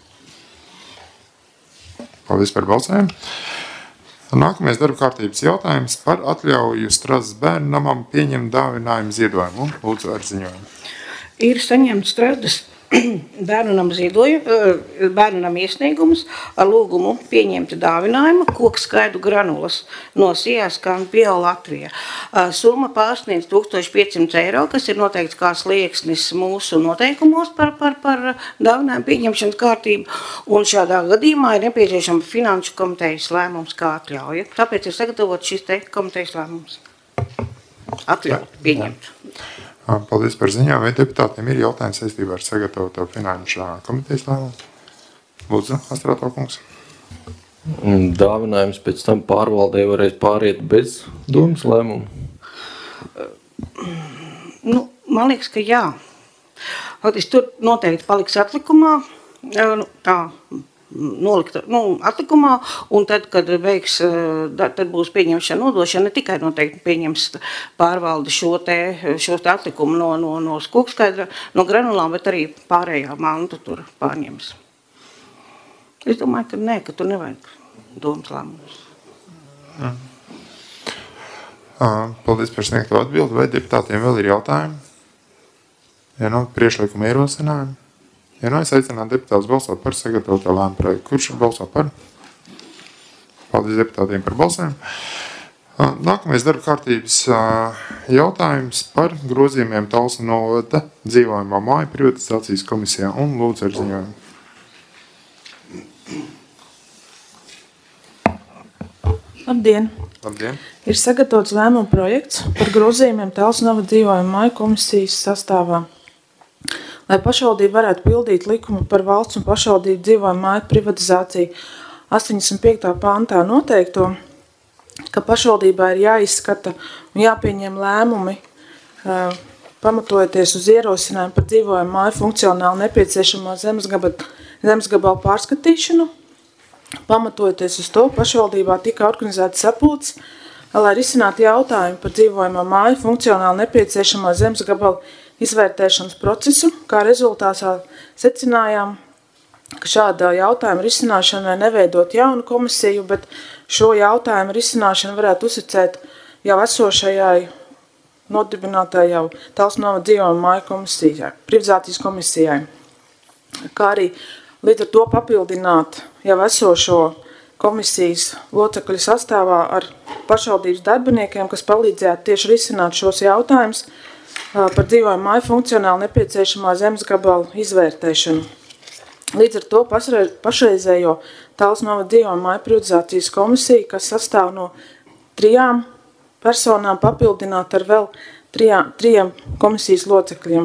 Paldies par balsojumu. Nākamais darba kārtības jautājums par atļauju Strazdas bērnu namam pieņemt dāvinājumu ziedojumu. Lūdzu ar ziņojumu. Ir saņemts Strazdas bērnu nama iesniegums ar lūgumu pieņemt dāvinājumu koku skaidu granulas no Sijaskan Bio Latvija. Summa pārsniedz 1500 eiro, kas ir noteikts kā slieksnis mūsu noteikumos par dāvinājumu pieņemšanas kārtību, un šādā gadījumā ir nepieciešama finanšu komitejas lēmums kā atļauja. Tāpēc ir sagatavots šis te komitejas lēmums. Atļaut pieņemt. Paldies par ziņām. Vai deputātiem ir jautājums saistībā ar sagatavoto finanšu komitejas lēmumu? Lūdzu, Astrāto kungs. Dāvinājums pēc tam pārvaldē varēs pāriet bez domas lēmumu? Man liekas, ka jā. Tur noteikti paliks atlikumā, atlikumā, un tad, kad tad būs pieņemšana nodošana, ne tikai noteikti pieņems pārvalde šos te atlikumu no skokskaidra, no granulām, bet arī pārējā mantu tur pārņems. Es domāju, ka tur nevajag domas lēmumus. Paldies par sniegto atbildi. Vai deputātiem vēl ir jautājumi? Ja nav, priekšlikuma ierosinājumi? Ja nav, es aicinātu deputātus balsot par sagatavoto lēmumu projektu. Kurš balso par? Paldies deputātiem par balsēm. Nākamais darba kārtības jautājums par grozījumiem Talsu novada dzīvojamā māju privatizācijas komisijā. Un lūdzu ar ziņojumu. Labdien! Labdien! Ir sagatavots lēmuma projekts par grozījumiem Talsu novada dzīvojamā māju komisijas sastāvā. Lai pašvaldība varētu pildīt likumu par valsts un pašvaldību dzīvojumu māju privatizāciju 85. pantā noteikto, ka pašvaldībā ir jāizskata un jāpieņem lēmumi, pamatojoties uz ierosinājumu par dzīvojumu māju funkcionāli nepieciešamo zemesgabalu pārskatīšanu. Pamatojoties uz to, pašvaldībā tika organizēts sapulcs, lai risinātu jautājumu par dzīvojumā māju funkcionāli nepieciešamo zemesgabalu izvērtēšanas procesu, kā rezultātā secinājām, ka šāda jautājuma risināšanai neveidot jaunu komisiju, bet šo jautājumu risināšanu varētu uzticēt jau esošajai nodibinātāji jau Talsu novada dzīvojamā māju komisijai, privatizācijas komisijai, kā arī līdz ar to papildināt jau esošo komisijas locekļu sastāvā ar pašvaldības darbiniekiem, kas palīdzētu tieši risināt šos jautājumus par dzīvojumu māju funkcionāli nepieciešamā zemesgabalu izvērtēšanu. Līdz ar to pašreizējo Talsu novada dzīvojumu māju privatizācijas komisiju, kas sastāv no 3 personām, papildināt ar vēl 3 komisijas locekļiem.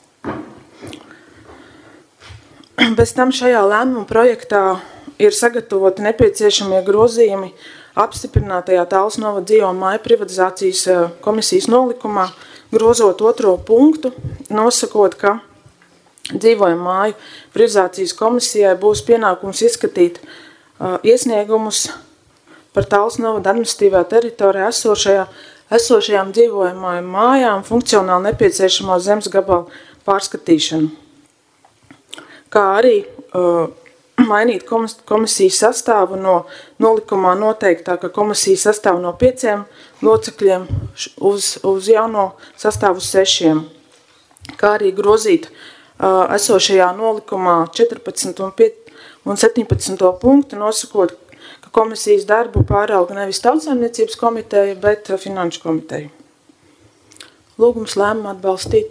Bez tam šajā lēmuma projektā ir sagatavoti nepieciešamie grozījumi apstiprinātajā Talsu novada dzīvojumu māju privatizācijas komisijas nolikumā, grozot 2. punktu, nosakot, ka dzīvojumu māju privatizācijas komisijai būs pienākums izskatīt iesniegumus par Talsu novada administratīvā teritorijā esošajā esošajām dzīvojamajām mājām funkcionāli nepieciešamo zemes gabalu pārskatīšanu, kā arī mainīt komisijas sastāvu no nolikumā noteiktā, ka komisija sastāv no 5 locekļiem uz jauno sastāvu 6, kā arī grozīt esošajā nolikumā 14 un 17 punktu, nosakot, ka komisijas darbu pārauga nevis Tautsaimniecības komiteja, bet Finanšu komiteja. Lūgums lēmumu atbalstīt.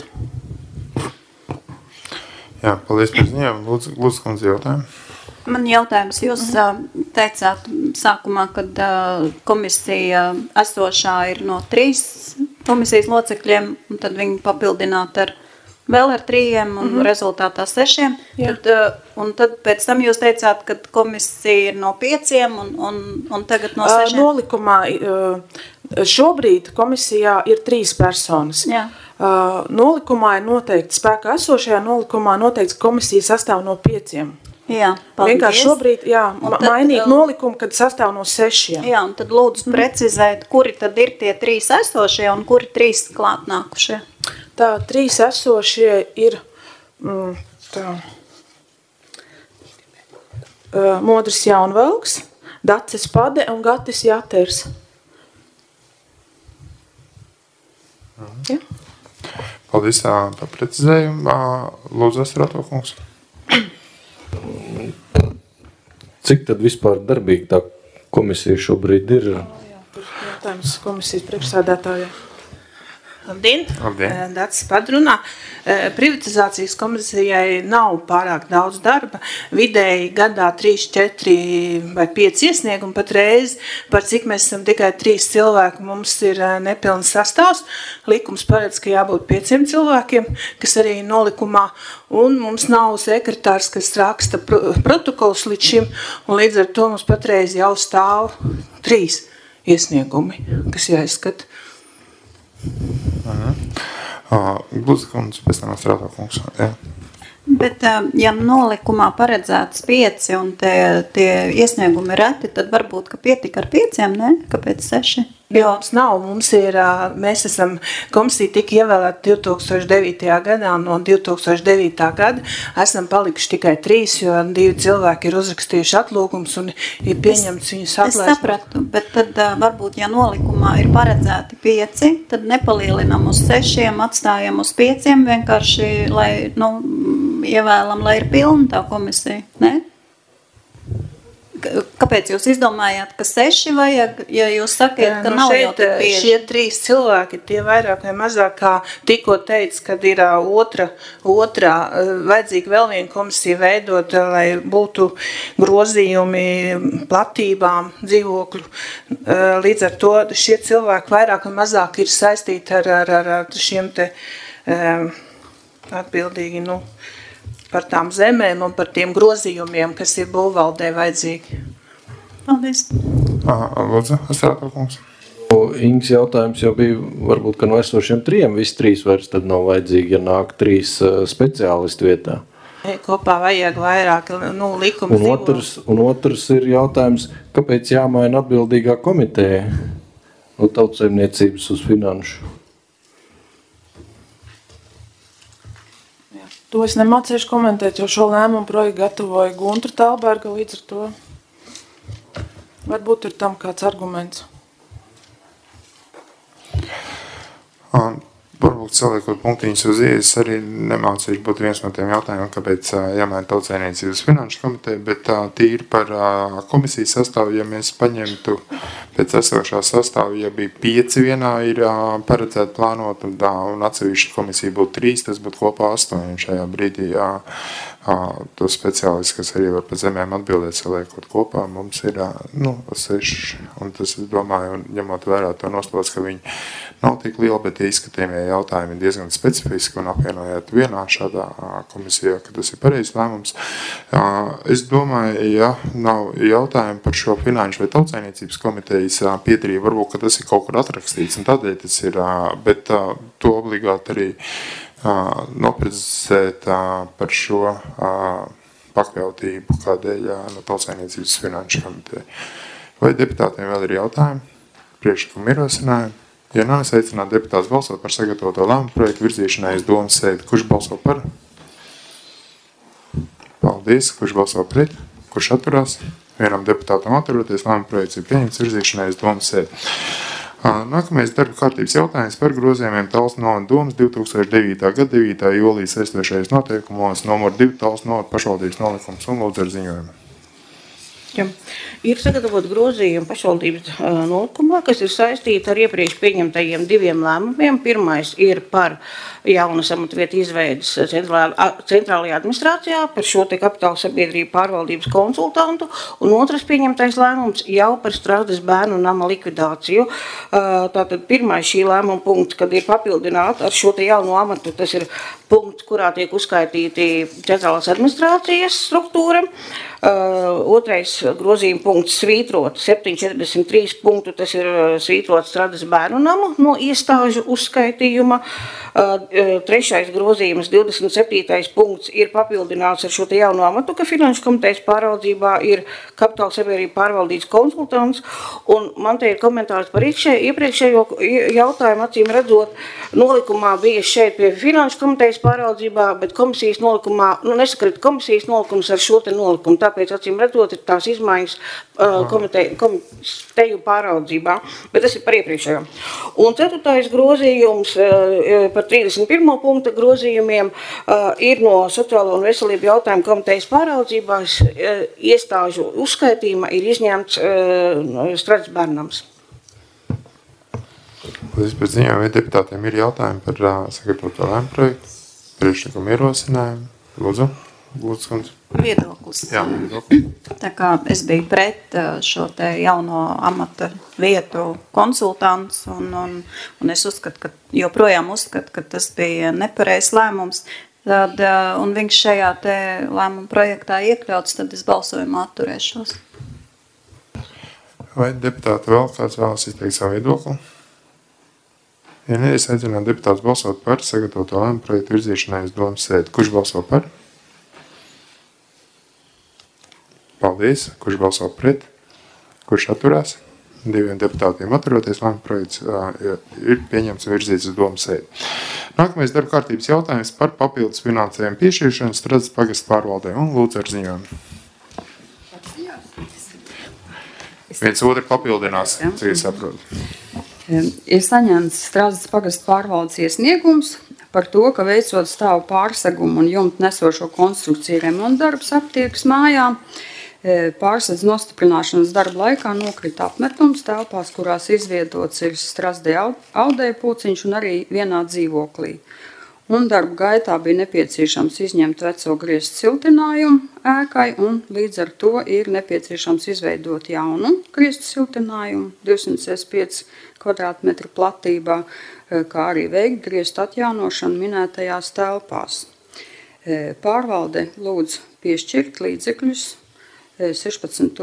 Jā, paldies par ziņām. Lūdzu, kundze jautājumu. Man jautājums, jūs teicāt sākumā, kad komisija esošā ir no 3 komisijas locekļiem, un tad viņi papildināt vēl ar 3 un rezultātā 6. Un tad pēc tam jūs teicāt, ka komisija ir no 5 un tagad no 6. Nolikumā šobrīd komisijā ir 3 personas. Jā. Nolikumā ir noteikti, spēkā esošajā nolikumā noteikts komisija sastāv no 5. Jā, paldies. Vienkārši šobrīd, mainīt nolikumu, kad sastāv no 6. Jā, un tad lūdzu precizēt, kuri tad ir tie 3 esošie un kuri 3 klātnākušie. Tā, 3 esošie ir Modris Jaunvelks, Dacis Pade un Gatis Jaters. Ja? Paldies par precizējumu. Lūdzu, Asrato kungs. Cik tad vispār darbīgi tā komisija šobrīd ir? Jautājums komisijas priekšsēdētājai. Labdien! Labdien. Dacis Padrunā. Privatizācijas komisijai nav pārāk daudz darba. Vidēji gadā 3, 4 vai 5 iesniegumi patreiz, par cik mēs esam tikai 3 cilvēki, mums ir nepilns sastāvs. Likums paredz, ka jābūt 5 cilvēkiem, kas arī nolikumā, un mums nav sekretārs, kas raksta protokols līdz šim, un līdz ar to mums patreiz jau stāv 3 iesniegumi, kas jāizskata. Lūdzu, kundze, pēc tam Asrato kungs. Jā. Bet, ja nolikumā paredzētas 5 un tie iesniegumi reti, tad varbūt, ka pietika ar 5, ne? Kāpēc 6? Jo mums nav, mēs esam, komisija tika ievēlēta 2009. gadā, no 2009. gada esam palikuši tikai 3, jo 2 cilvēki ir uzrakstījuši atlūgums un ir pieņemts viņus atlēst. Es sapratu, bet tad varbūt, ja nolikumā ir paredzēti 5, tad nepalielinam uz 6, atstājam uz 5, vienkārši, lai, ievēlam, lai ir pilna tā komisija, ne? Kāpēc jūs izdomājāt, ka 6 vajag, ja jūs sakiet, ka nav jau tik bieži? Šie 3 cilvēki, tie vairāk vai mazāk, kā tikko teica, kad ir otrā, vajadzīga vēl viena komisija veidot, lai būtu grozījumi platībām, dzīvokļu. Līdz ar to šie cilvēki vairāk vai mazāk ir saistīti ar šiem te atbildīgi, par tām zemēm un par tiem grozījumiem, kas ir būvvaldē vajadzīgi. Paldies. Lūdzu, Asrato kungs. Ingas jautājums jau bija, varbūt, ka no esošiem 3, visi 3 vairs tad nav vajadzīgi, ja nāk 3 speciālistu vietā. Kopā vajag vairāk likums. Un otrs ir jautājums, kāpēc jāmaina atbildīgā komiteja no Tautsaimniecības uz Finanšu? To es nemācīšu komentēt, jo šo lēmumu projektu gatavoja Guntra Tālberga, līdz ar to varbūt ir tam kāds arguments. Varbūt saliekot punktiņus uz ieejas, arī nemācīšu būt viens no tiem jautājumiem, kāpēc jāmaina Tautsaimniecības Finanšu komiteja, bet tīri par komisijas sastāvu, ja mēs paņemtu pēc esošā sastāvu, ja bija 5 vienā ir paredzēt plānot, un atsevišķi komisija būtu 3, tas būtu kopā 8 šajā brīdī. To speciālisti, kas arī var par zemēm atbildēt, saliekot kopā, mums ir 6, un tas, es domāju, ņemot vērā to nostos, ka viņi nav tik liela, bet tie izskatījumie jautājumi ir diezgan specifiski un apvienojot vienā šādā komisijā, ka tas ir pareizs lēmums. Es domāju, ja nav jautājumi par šo Finanšu vai Tautsaimniecības komitejas piedarību, varbūt, ka tas ir kaut kur atrakstīts, un tādēļ tas ir, bet to obligāti arī noprecizēt par šo pakļautību, kādēļ no Tautsaimniecības Finanšu komiteja. Vai deputātiem vēl ir jautājumi? Priekšlikumu ierosinājumi? Ja nav, es aicinātu deputātus balsot par sagatavoto lēmumu projektu virzīšanai uz domas sēdi. Kurš balso par? Paldies. Kurš balso pret? Kurš atturās? Vienam deputātam atturoties, lēmumu projekts ir pieņemts virzīšanai uz domas sēdi. Nākamais darba kārtības jautājums par grozījumiem Talsu novada domas 2009. gada 9. jūlijas saistošais noteikumos numur 2 Talsu novada pašvaldības nolikums un lūdzu ar ziņojumu. Ja. Ir sagatavot grozījumi pašvaldības nolikumā, kas ir saistīti ar iepriekš pieņemtajiem 2 lēmumiem. Pirmais ir par jaunas amatvietu izveidas centrālajā administrācijā, par šo te kapitāla sabiedrību pārvaldības konsultantu, un otrs pieņemtais lēmums jau par Strazdes bērnu nama likvidāciju. Tātad pirmais šī lēmuma punkts, kad ir papildināta ar šo te jauno amatu, tas ir punkts, kurā tiek uzskaitīti centrālās administrācijas struktūra. Otrais grozījuma punkts svītrot 743 punktu, tas ir svītrot Strazdes bērnu namu no iestāžu uzskaitījuma. Trešais grozījums 27. punkts ir papildināts ar šo te jauno amatu, ka Finanšu komitejas pārvaldībā ir kapitāla sabiedrība pārvaldības konsultants, un man te ir komentārs par iepriekšējo jautājumu, acīm redzot, nolikumā bija šeit pie Finanšu komitejas pārvaldībā, bet komisijas nolikumā, nesakrit komisijas nolikums ar šo te nolikumu, tāpēc acīm redzot ir tās izmaiņas komiteju pārvaldībā, bet tas ir par iepriekšējo. Un 4. grozījums par 31. punkta grozījumiem ir no sociālo un veselību jautājumu komitejas pārvaldībās iestāžu uzskaitījuma ir izņemts Strazdes bērnams. Pēc ziņām, vai deputātiem ir jautājumi par sagatavoto lēmumu projektu, priekšlikumu ierosinājumu? Lūdzu, kundze. Viedoklis. Jā, viedoklis. Tā kā es biju pret šo te jauno amata vietu konsultants, un es uzskatu, joprojām uzskatu, ka tas bija nepareizs lēmums, tad, un viņš šajā te lēmuma projektā iekļauts, tad es balsojumā atturēšos. Vai deputāti vēl kāds vēlas izteikt savu viedokli? Ja ne, es aicinātu deputātus balsot par sagatavoto lēmumu projektu virzīšanai uz domas sēdi. Kurš balso par? Paldies. Kurš balso pret? Kurš atturās? 2 deputātiem atturoties, lēmuma projekts ir pieņemts un virzīts uz domas sēdi. Nākamais darba kārtības jautājums par papildus finansējumu piešķiršanu Strazdes pagasta pārvaldē un lūdzu ar ziņojumu. Viens otru papildinās, cik es saprotu. Ir saņemts Strazdes pagasta pārvaldes iesniegums par to, ka veicot stāvu pārsegumu un jumtu nesošo konstrukciju remontdarbus aptiekas mājā, pārsedz nostiprināšanas darba laikā nokrita apmetums telpās, kurās izvietots ir Strazdē audēja puciņš un arī vienā dzīvoklī. Un darba gaitā bija nepieciešams izņemt veco griezt siltinājumu ēkai, un līdz ar to ir nepieciešams izveidot jaunu griezt siltinājumu 205 kvadrātmetru platībā, kā arī veikt griezt atjaunošanu minētajās telpās. Pārvalde lūdz piešķirt līdzekļus 16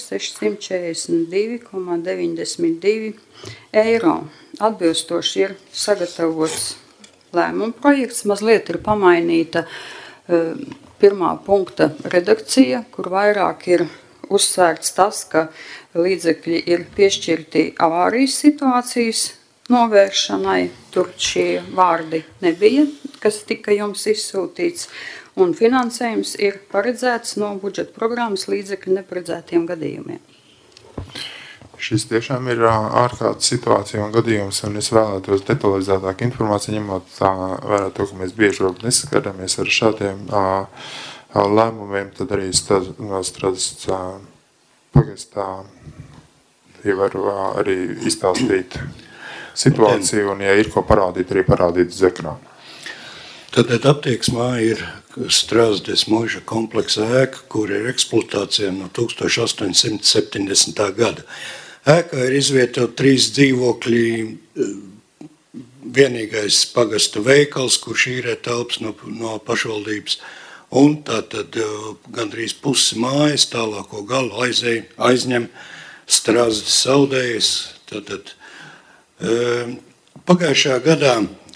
642,92 eiro. Atbilstoši ir sagatavots lēmuma projekts, mazliet ir pamainīta pirmā punkta redakcija, kur vairāk ir uzsvērts tas, ka līdzekļi ir piešķirti avārijas situācijas novēršanai. Tur šie vārdi nebija, kas tika jums izsūtīts, un finansējums ir paredzēts no budžeta programmas līdzekļu neparedzētiem gadījumiem. Šis tiešām ir ārkārtas situācija un gadījums, un es vēlētos detalizētāk informāciju, ņemot vērā to, ka mēs bieži nesaskaramies ar šādiem lēmumiem, tad arī no Strazdes pagastā varu arī izstāstīt situāciju, un ja ir ko parādīt, arī parādīt uz ekrāna. Tad aptiekas māja ir Strazdes muža kompleksa ēka, kur ir eksploatācija no 1870. gada. Ēkā ir izvietot 3 dzīvokļi, vienīgais pagasta veikals, kurš īrē telpas no pašvaldības, un tātad gandrīz pusi mājas tālāko galu aizņem Strazdes audējas. Tātad pagājušajā gadā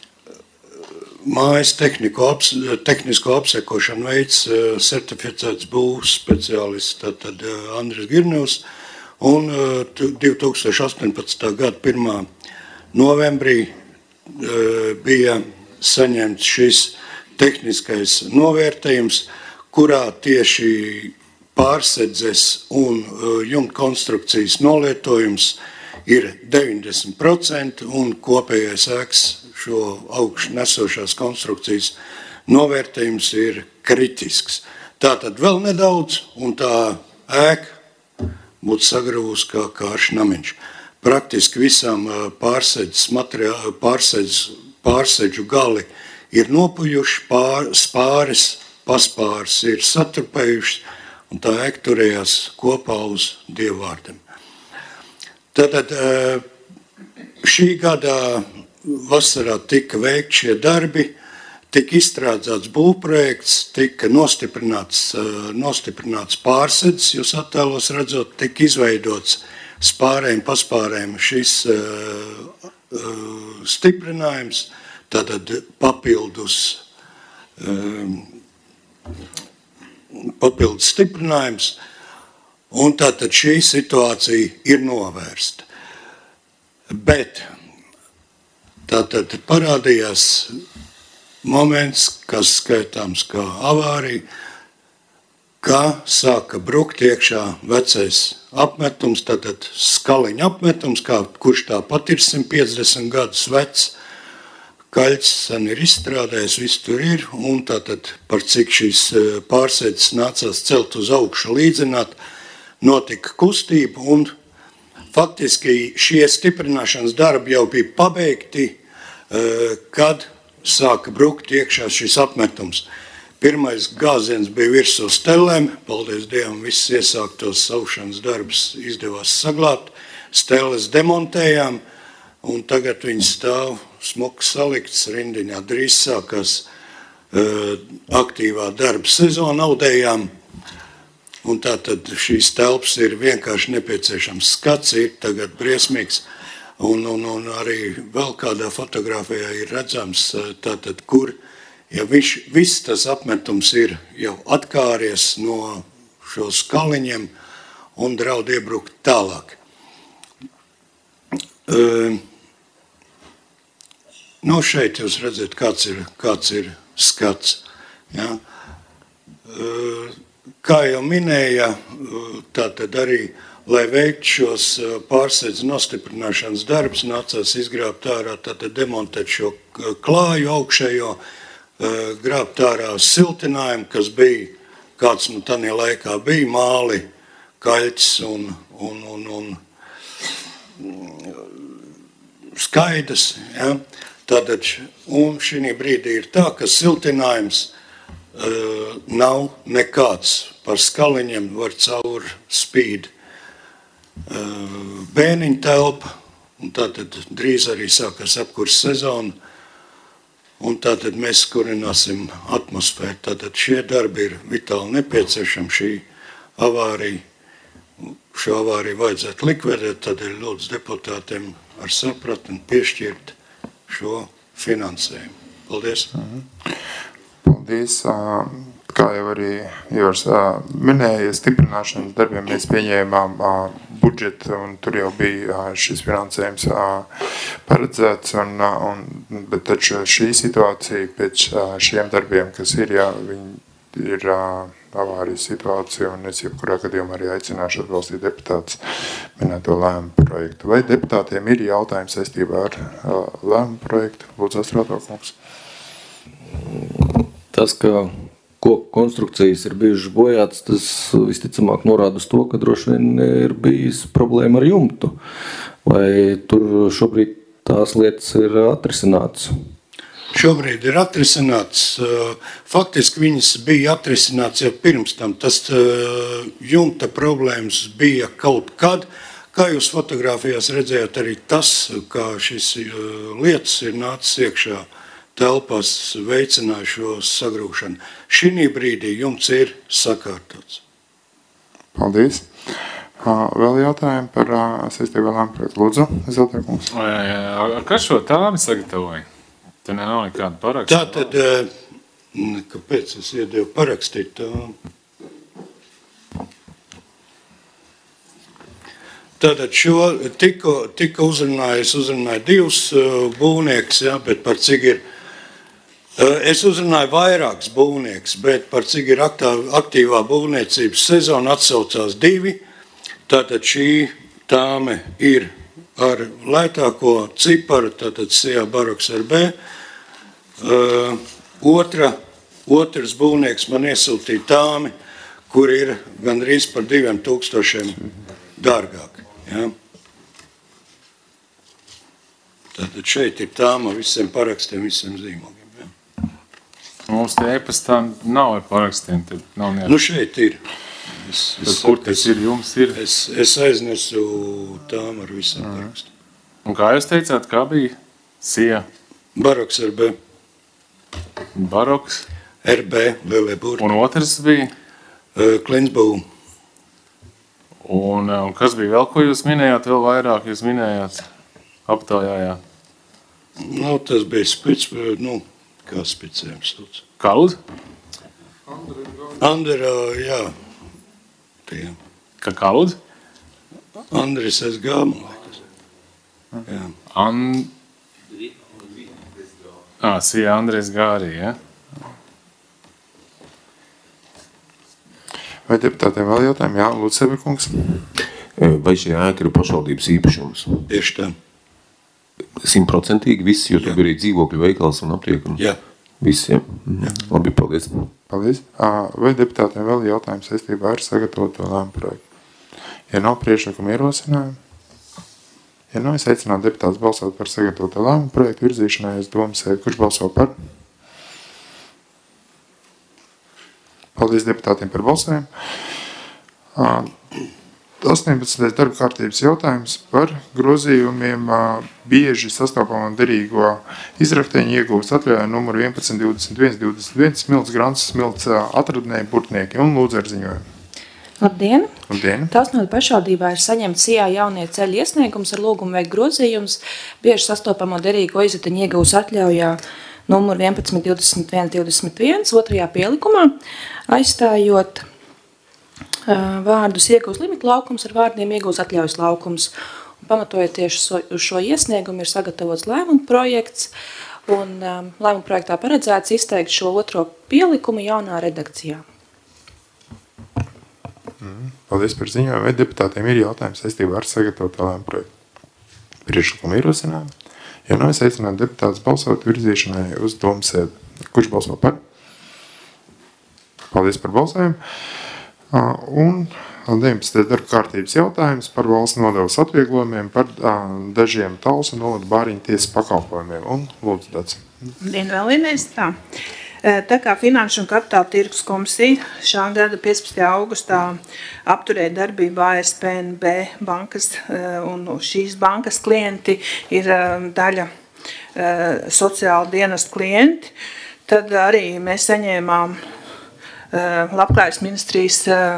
mājas tehnisko apsekošanu veids certificēts būvs speciālists, tātad Andris Girnevs, un 2018. gada 1. novembrī bija saņemts šis tehniskais novērtējums, kurā tieši pārsedzes un jumta konstrukcijas nolietojums ir 90% un kopējais ēkas šo augšu nesošās konstrukcijas novērtējums ir kritisks. Tātad vēl nedaudz un tā ēka būtu sagrūvus kā kārš namiņš. Praktiski visām pārsedžu gali ir nopujuši, spāris, paspāris ir satrupējuši, un tā ēka turējās kopā uz dievvārdiem. Tātad šī gada vasarā tika veikt šie darbi, tika izstrādāts būvprojekts, tika nostiprināts pārsedzes, jūs attēlos redzot, tika izveidots spārēm, paspārēm šis stiprinājums, tātad papildus stiprinājums, un tātad šī situācija ir novērsta. Bet tātad parādījās moments, kas skaitāms kā avārija, ka sāka brukt iekšā vecais apmetums, tātad skaliņa apmetums, kurš tāpat ir 150 gadus vecs, kaļķis sen ir izstrādājis, viss tur ir, un tātad par cik šīs pārsēdes nācās celt uz augšu līdzināt, notika kustība, un faktiski šie stiprināšanas darbi jau bija pabeigti, kad sāka brukt iekšā šis apmetums. Pirmais gāziens bija virsū stelēm, paldies Dievam, viss iesāktos saušanas darbus izdevās saglābt, steles demontējām, un tagad viņi stāv smuki salikts rindiņā. Drīz sākās aktīvā darba sezona audējām, un tātad šīs telpas ir vienkārši nepieciešams. Skats ir tagad briesmīgs, un arī vēl kādā fotografijā ir redzams, tātad, kur ja viss tas apmetums ir jau atkāries no šo skaliņiem un draud iebrukt tālāk. Šeit jūs redzat, kāds ir skats. Ja? Kā jau minēja, tātad arī, lai veikt šos pārsēdz nostiprināšanas darbus, nācās izgrābt ārā, tātad demontēt šo klāju augšējo, grābt ārā siltinājumu, kas bija, kāds tādā laikā bija, māli, kaļķis un skaidrs. Ja? Tātad, un šī brīdī ir tā, ka siltinājums nav nekāds. Par skaliņiem var caur spīd bēniņu telpa, un tātad drīz arī sākās apkurs sezona, un tātad mēs kurināsim atmosfēru. Tātad šie darbi ir vitāli nepieciešami, šī avārija. Šo avāriju vajadzētu likvidēt, tādēļ lūdzu deputātiem ar sapratni piešķirt šo finansējumu. Paldies. Paldies. Kā jau arī Ivars minēja, stiprināšanas darbiem mēs pieņēmām budžetu, un tur jau bija šis finansējums paredzēts, bet taču šī situācija pēc šiem darbiem, kas ir, viņi ir avārijas situācija, un es jebkurā gadījumā arī aicināšu atbalstīt deputātus minēto lēmumu projektu. Vai deputātiem ir jautājumi saistībā ar lēmumu projektu? Lūdzu, Astrātokungs. Tas, ka koku konstrukcijas ir bijušas bojātas, tas visticamāk norāda uz to, ka droši vien ir bijis problēma ar jumtu. Vai tur šobrīd tās lietas ir atrisinātas? Šobrīd ir atrisināts. Faktiski viņas bija atrisināts jau pirms tam. Tas jumta problēmas bija kaut kad. Kā jūs fotogrāfijās redzējāt, arī tas, kā šis lietas ir nācis iekšā telpās, veicināja šo sagrūšanu. Šī brīdī jumts ir sakārtots. Paldies. Vēl jautājumi par saistībā lēmumu projektu. Lūdzu, Zeltēkungs. Kas šo tāmi sagatavoja? Te nav nekāda paraksta. Tātad, kāpēc es iedevu parakstīt? Tātad tika uzrunāju divus būvniekus, ja, bet par cik ir, es uzrunāju vairākus būvniekus, bet par cik ir aktīvā būvniecības sezona atsaucās 2, tātad šī tāme ir ar lētāko ciparu, tātad Sijā Baroks RB. Otrs būvnieks man iesūtīja tāmi, kur ir gandrīz par 2000 dārgāk. Ja? Tātad šeit ir tāma visiem parakstiem, visiem zīmogiem. Ja? Mums te e-pastā nav ar parakstiem, tad nav neatšķirīgi. Nu šeit ir. Kur tas ir? Jums ir? Es aiznesu tāmu ar visiem parakstiem. Un kā jūs teicāt, kā bija? Sija? Baroks RB. Baroks? RB, Lielie burti. Un otrs bija? Klinsbū. Un kas bija vēl, ko jūs minējāt, vēl vairāk jūs minējāt aptājājā? Nu, tas bija kā spicējums sauc. Kā lūdzu? Andra, jā. Tie. Kā lūdzu? Andris SG, man liekas. Jā. Sija Andres Gārī, ja? Vai deputātiem vēl jautājumi? Jā, Lūdzu, Seberkungs. Vai šī ēka ir pašvaldības īpašums? Tieši tā. 100% viss, jo tur bija arī dzīvokļu veikals un aptiekumi? Jā. Viss, jā. Labi, paldies. Paldies. Vai deputātiem vēl jautājumi saistībā ar sagatavoto lēmumu projektu? Ja nav priekšlikuma ierosinājumu, ja nav, es aicinātu deputātus balsot par sagatavoto lēmumu projektu virzīšanai uz domu sēdi. Kurš balso par? Paldies deputātiem par balsojumu. 18. darba kārtības jautājums par grozījumiem bieži sastopamo derīgo izrakteņu iegūst atļauju numuru 11.21.21 Smilts Grants Smilts atradnē burtnieki un lūdzu ar ziņojumu. Labdien! Labdien! Tausnot pašvaldībā ir saņemts Sijā jaunie ceļu iesniegums ar lūgumu veikt grozījums bieži sastopamo derīgo izrakteņu iegūst atļaujā numuru 11.21.21 otrajā pielikumā, aizstājot vārdus iegūst limitu laukums ar vārdiem iegūst atļaujas laukums. Un pamatojot tieši uz šo iesniegumu ir sagatavots lēmuma projekts, un lēmuma projektā paredzēts izteikt šo otro pielikumu jaunā redakcijā. Paldies par ziņojumu. Vai deputātiem ir jautājums saistībā ar sagatavoto lēmuma projektu? Priekšlikumu ierosinājumu? Ja nav, es aicinātu deputātus balsot virzīšanai uz domu sēdi. Kurš balso par? Paldies par balsojumu. Un 19. darba kārtības jautājums par valsts nodevas atvieglojumiem par dažiem Talsu novada Bāriņu tiesas pakalpojumiem. Un lūdzu, Dats. Dien vēl vienreiz tā. Tā kā Finanšu un kapitāla tirgus komisija šā gada 15. augustā apturēja darbību ASPNB bankas, un šīs bankas klienti ir daļa sociāla dienas klienti, tad arī mēs saņēmām Labklājības ministrijas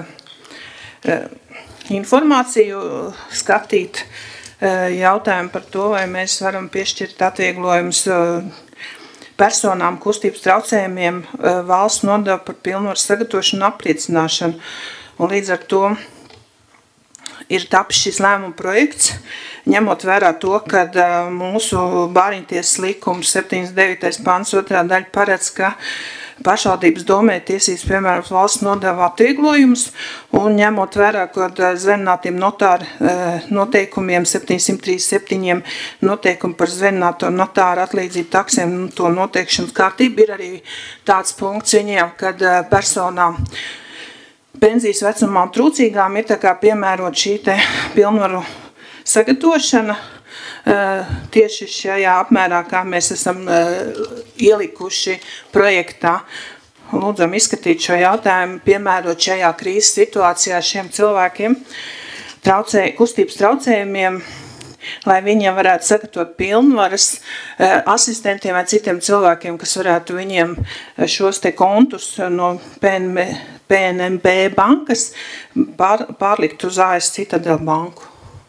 informāciju skatīt jautājumu par to, vai mēs varam piešķirt atvieglojumus personām kustības traucējumiem valsts nodevu par pilnvaru sagatavošanu un apliecināšanu. Un līdz ar to ir tapis šis lēmuma projekts, ņemot vērā to, ka mūsu Bāriņtiesas likums 79. pants 2. daļa paredz, ka pašvaldības domē tiesības, piemēram, valsts nodevu atvieglojumus, un ņemot vērā, ka zvērinātiem notāru noteikumiem 737 noteikumi par zvērināto notāru atlīdzību taksēm un to noteikšanas kārtību ir arī tāds punkts viņiem, kad personām pensijas vecumā trūcīgām ir tā kā piemērot šī te pilnvaru sagatavošana tieši šajā apmērā, kā mēs esam ielikuši projektā. Lūdzam izskatīt šo jautājumu, piemērot šajā krīzes situācijā šiem cilvēkiem kustības traucējumiem, lai viņiem varētu sagatavot pilnvaras asistentiem vai citiem cilvēkiem, kas varētu viņiem šos te kontus no PNB bankas pārlikt uz AS Citadel banku.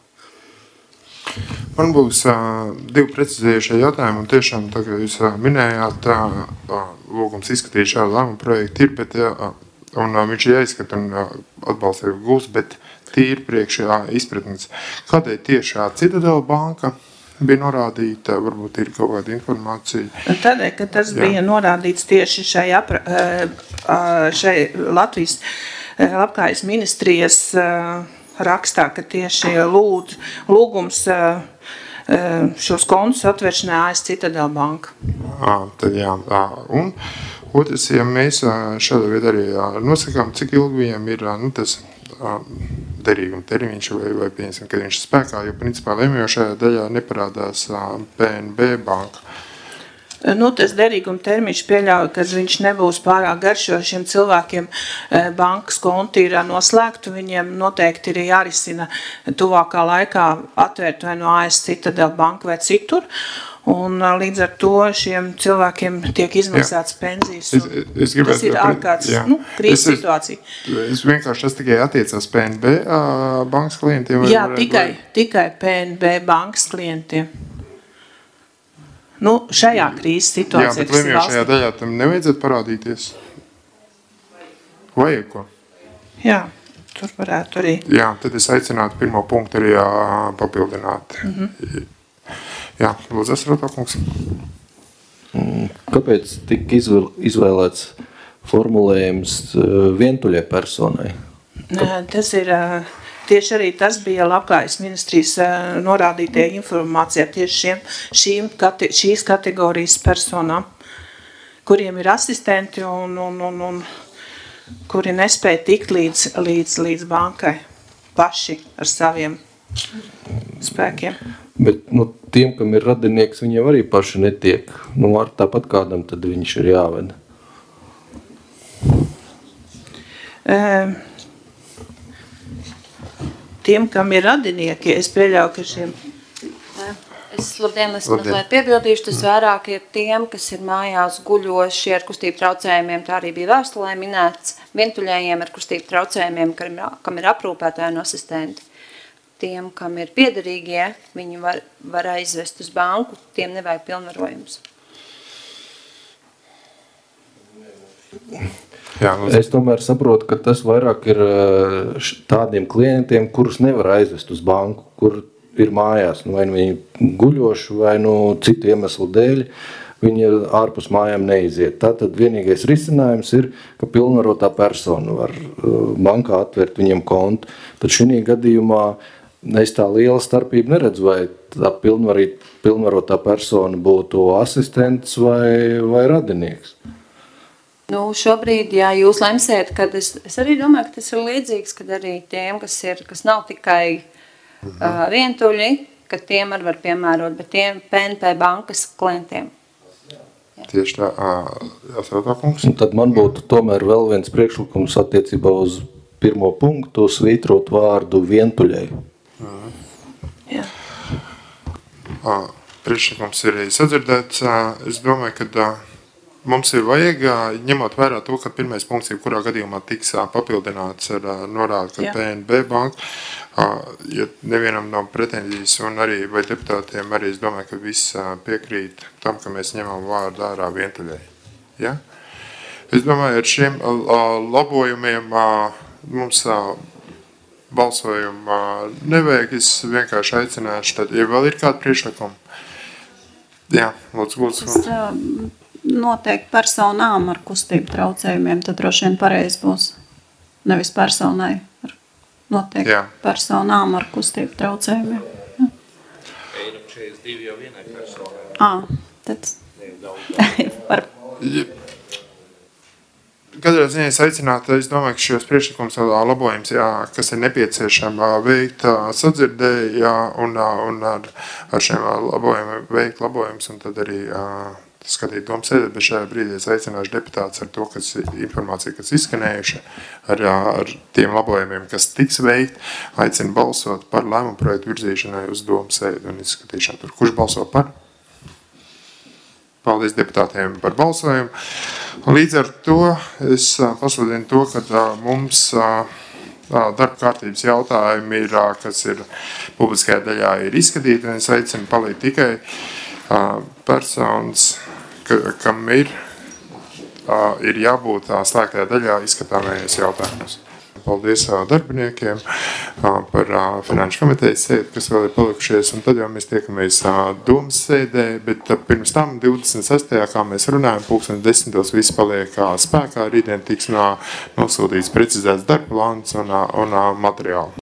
Man būs divi precizējušie jautājumi, un tiešām, tā kā jūs minējāt, lūgums izskatīt šādu lēmumu projektu ir, bet un viņš jāizskata un atbalsta jau gūs, bet tīri priekšā izpratnes. Kādēļ tieši Citadela banka bija norādīta, varbūt ir kaut kāda informācija? Tādēļ, ka tas bija norādīts tieši šai Latvijas labklājības ministrijas rakstā, ka tieši lūgums šos kontus atvēršanā AS Citadela banka. Tad jā. Un otrs, ja mēs šādā veidā arī nosakām, cik ilgi viņam ir tas derīguma termiņš vai pieņemsim, kad viņš ir spēkā, jo principā lēmjošajā daļā neparādās PNB banka. Tas derīguma termiņš pieļauj, ka viņš nebūs pārāk garš, jo šiem cilvēkiem bankas konti ir noslēgti, viņiem noteikti ir jārisina tuvākā laikā atvērt vai no AS Citadela banka vai citur. Un līdz ar to šiem cilvēkiem tiek izmaksāts pensijas. Tas ir ārkārtas krīzes situācija. Es vienkārši tas tikai attiecās PNB bankas klientiem? Jā, tikai PNB bankas klientiem. Šajā krīzes situācijā. Jā, bet lēmjošajā daļā tam nevajadzētu parādīties? Vajag ko? Jā, tur varētu arī. Jā, tad es aicinātu pirmo punktu arī papildināt. Jā, lūdzu, Asarotā kungs. Kāpēc tika izvēlēts formulējums vientuļai personai? Tas ir, tieši arī tas bija labklājības ministrijas norādītie informācijā tieši šīs kategorijas personām, kuriem ir asistenti un kuri nespēja tikt līdz bankai paši ar saviem spēkiem. Bet tiem, kam ir radinieks, viņiem arī paši netiek. Ar tāpat kādam tad viņš ir jāved. Tiem, kam ir radinieki, es pieļauju, ka šiem... Es mazliet piebildīšu, tas vairāk ir tiem, kas ir mājās guļoši ar kustību traucējumiem, tā arī bija vēstulē minēts, vientuļējiem ar kustību traucējumiem, kam ir aprūpētāji un asistenti. Tiem, kam ir piederīgie, viņi var aizvest uz banku, tiem nevajag pilnvarojums. Es tomēr saprotu, ka tas vairāk ir tādiem klientiem, kurus nevar aizvest uz banku, kur ir mājās, vai viņi guļoši, vai citu iemeslu dēļ, viņi ārpus mājām neiziet. Tātad vienīgais risinājums ir, ka pilnvarotā persona var bankā atvērt viņiem kontu. Tad šī gadījumā es tā liela starpība neredzu, vai tā pilnvarotā persona būtu asistents vai radinieks. Šobrīd, ja jūs lemsiet, kad es arī domāju, ka tas ir līdzīgs, kad arī tiem, kas nav tikai vientuļi, ka tiem var piemērot, bet tiem PNB bankas klientiem. Tieši tā, Asarotā kungs. Tad man būtu tomēr vēl viens priekšlikums attiecībā uz pirmo punktu, svītrot vārdu vientuļai. Jā. Priekšlikums ir sadzirdēts. Es domāju, ka mums ir vajag, ņemot vērā to, ka pirmais punkts ir, kurā gadījumā tiks papildināts ar norādu, ka PNB banka, ja nevienam nav pretenzijas un arī vai deputātiem arī, es domāju, ka viss piekrīt tam, ka mēs ņemam vārdu ārā vientuļai. Ja? Es domāju, ar šiem labojumiem mums balsojumu nevajag, es vienkārši aicināšu, tad, ja vēl ir kādi priekšlikumi. Jā, lūdzu. Noteikti personām ar kustību traucējumiem, tad droši vien pareizi būs. Nevis personai, noteikti personām ar kustību traucējumiem. Einam 42 jau vienai personai. Tad... Katrā ziņā es aicinātu, es domāju, ka šos priekšlikums labojums, kas ir nepieciešama veikt sadzirdē, un ar šiem labojumiem veikt labojums, un tad arī skatīt domu sēdēt, bet šajā brīdī es aicināšu deputātus ar to, kas informācija, kas izskanējuša, ar tiem labojumiem, kas tiks veikt, aicinu balsot par lēmumu projektu virzīšanai uz domu sēdi un izskatīšanu. Tur kurš balso par? Paldies deputātiem par balsojumu. Līdz ar to es pasludinu to, ka mums darba kārtības jautājumi ir, kas ir publiskajā daļā ir izskatīti, un es aicinu palikt tikai personas, kam ir ir jābūt slēgtajā daļā izskatāmajos jautājumus. Paldies darbiniekiem par finanšu komitejas sēdi, kas vēl ir palikušies, un tad jau mēs tiekamies domas sēdē, bet pirms tam 26. kā mēs runājam, 10. viss paliek spēkā, rītdien tiks nosūtīts precizēts darba plāns un materiāli.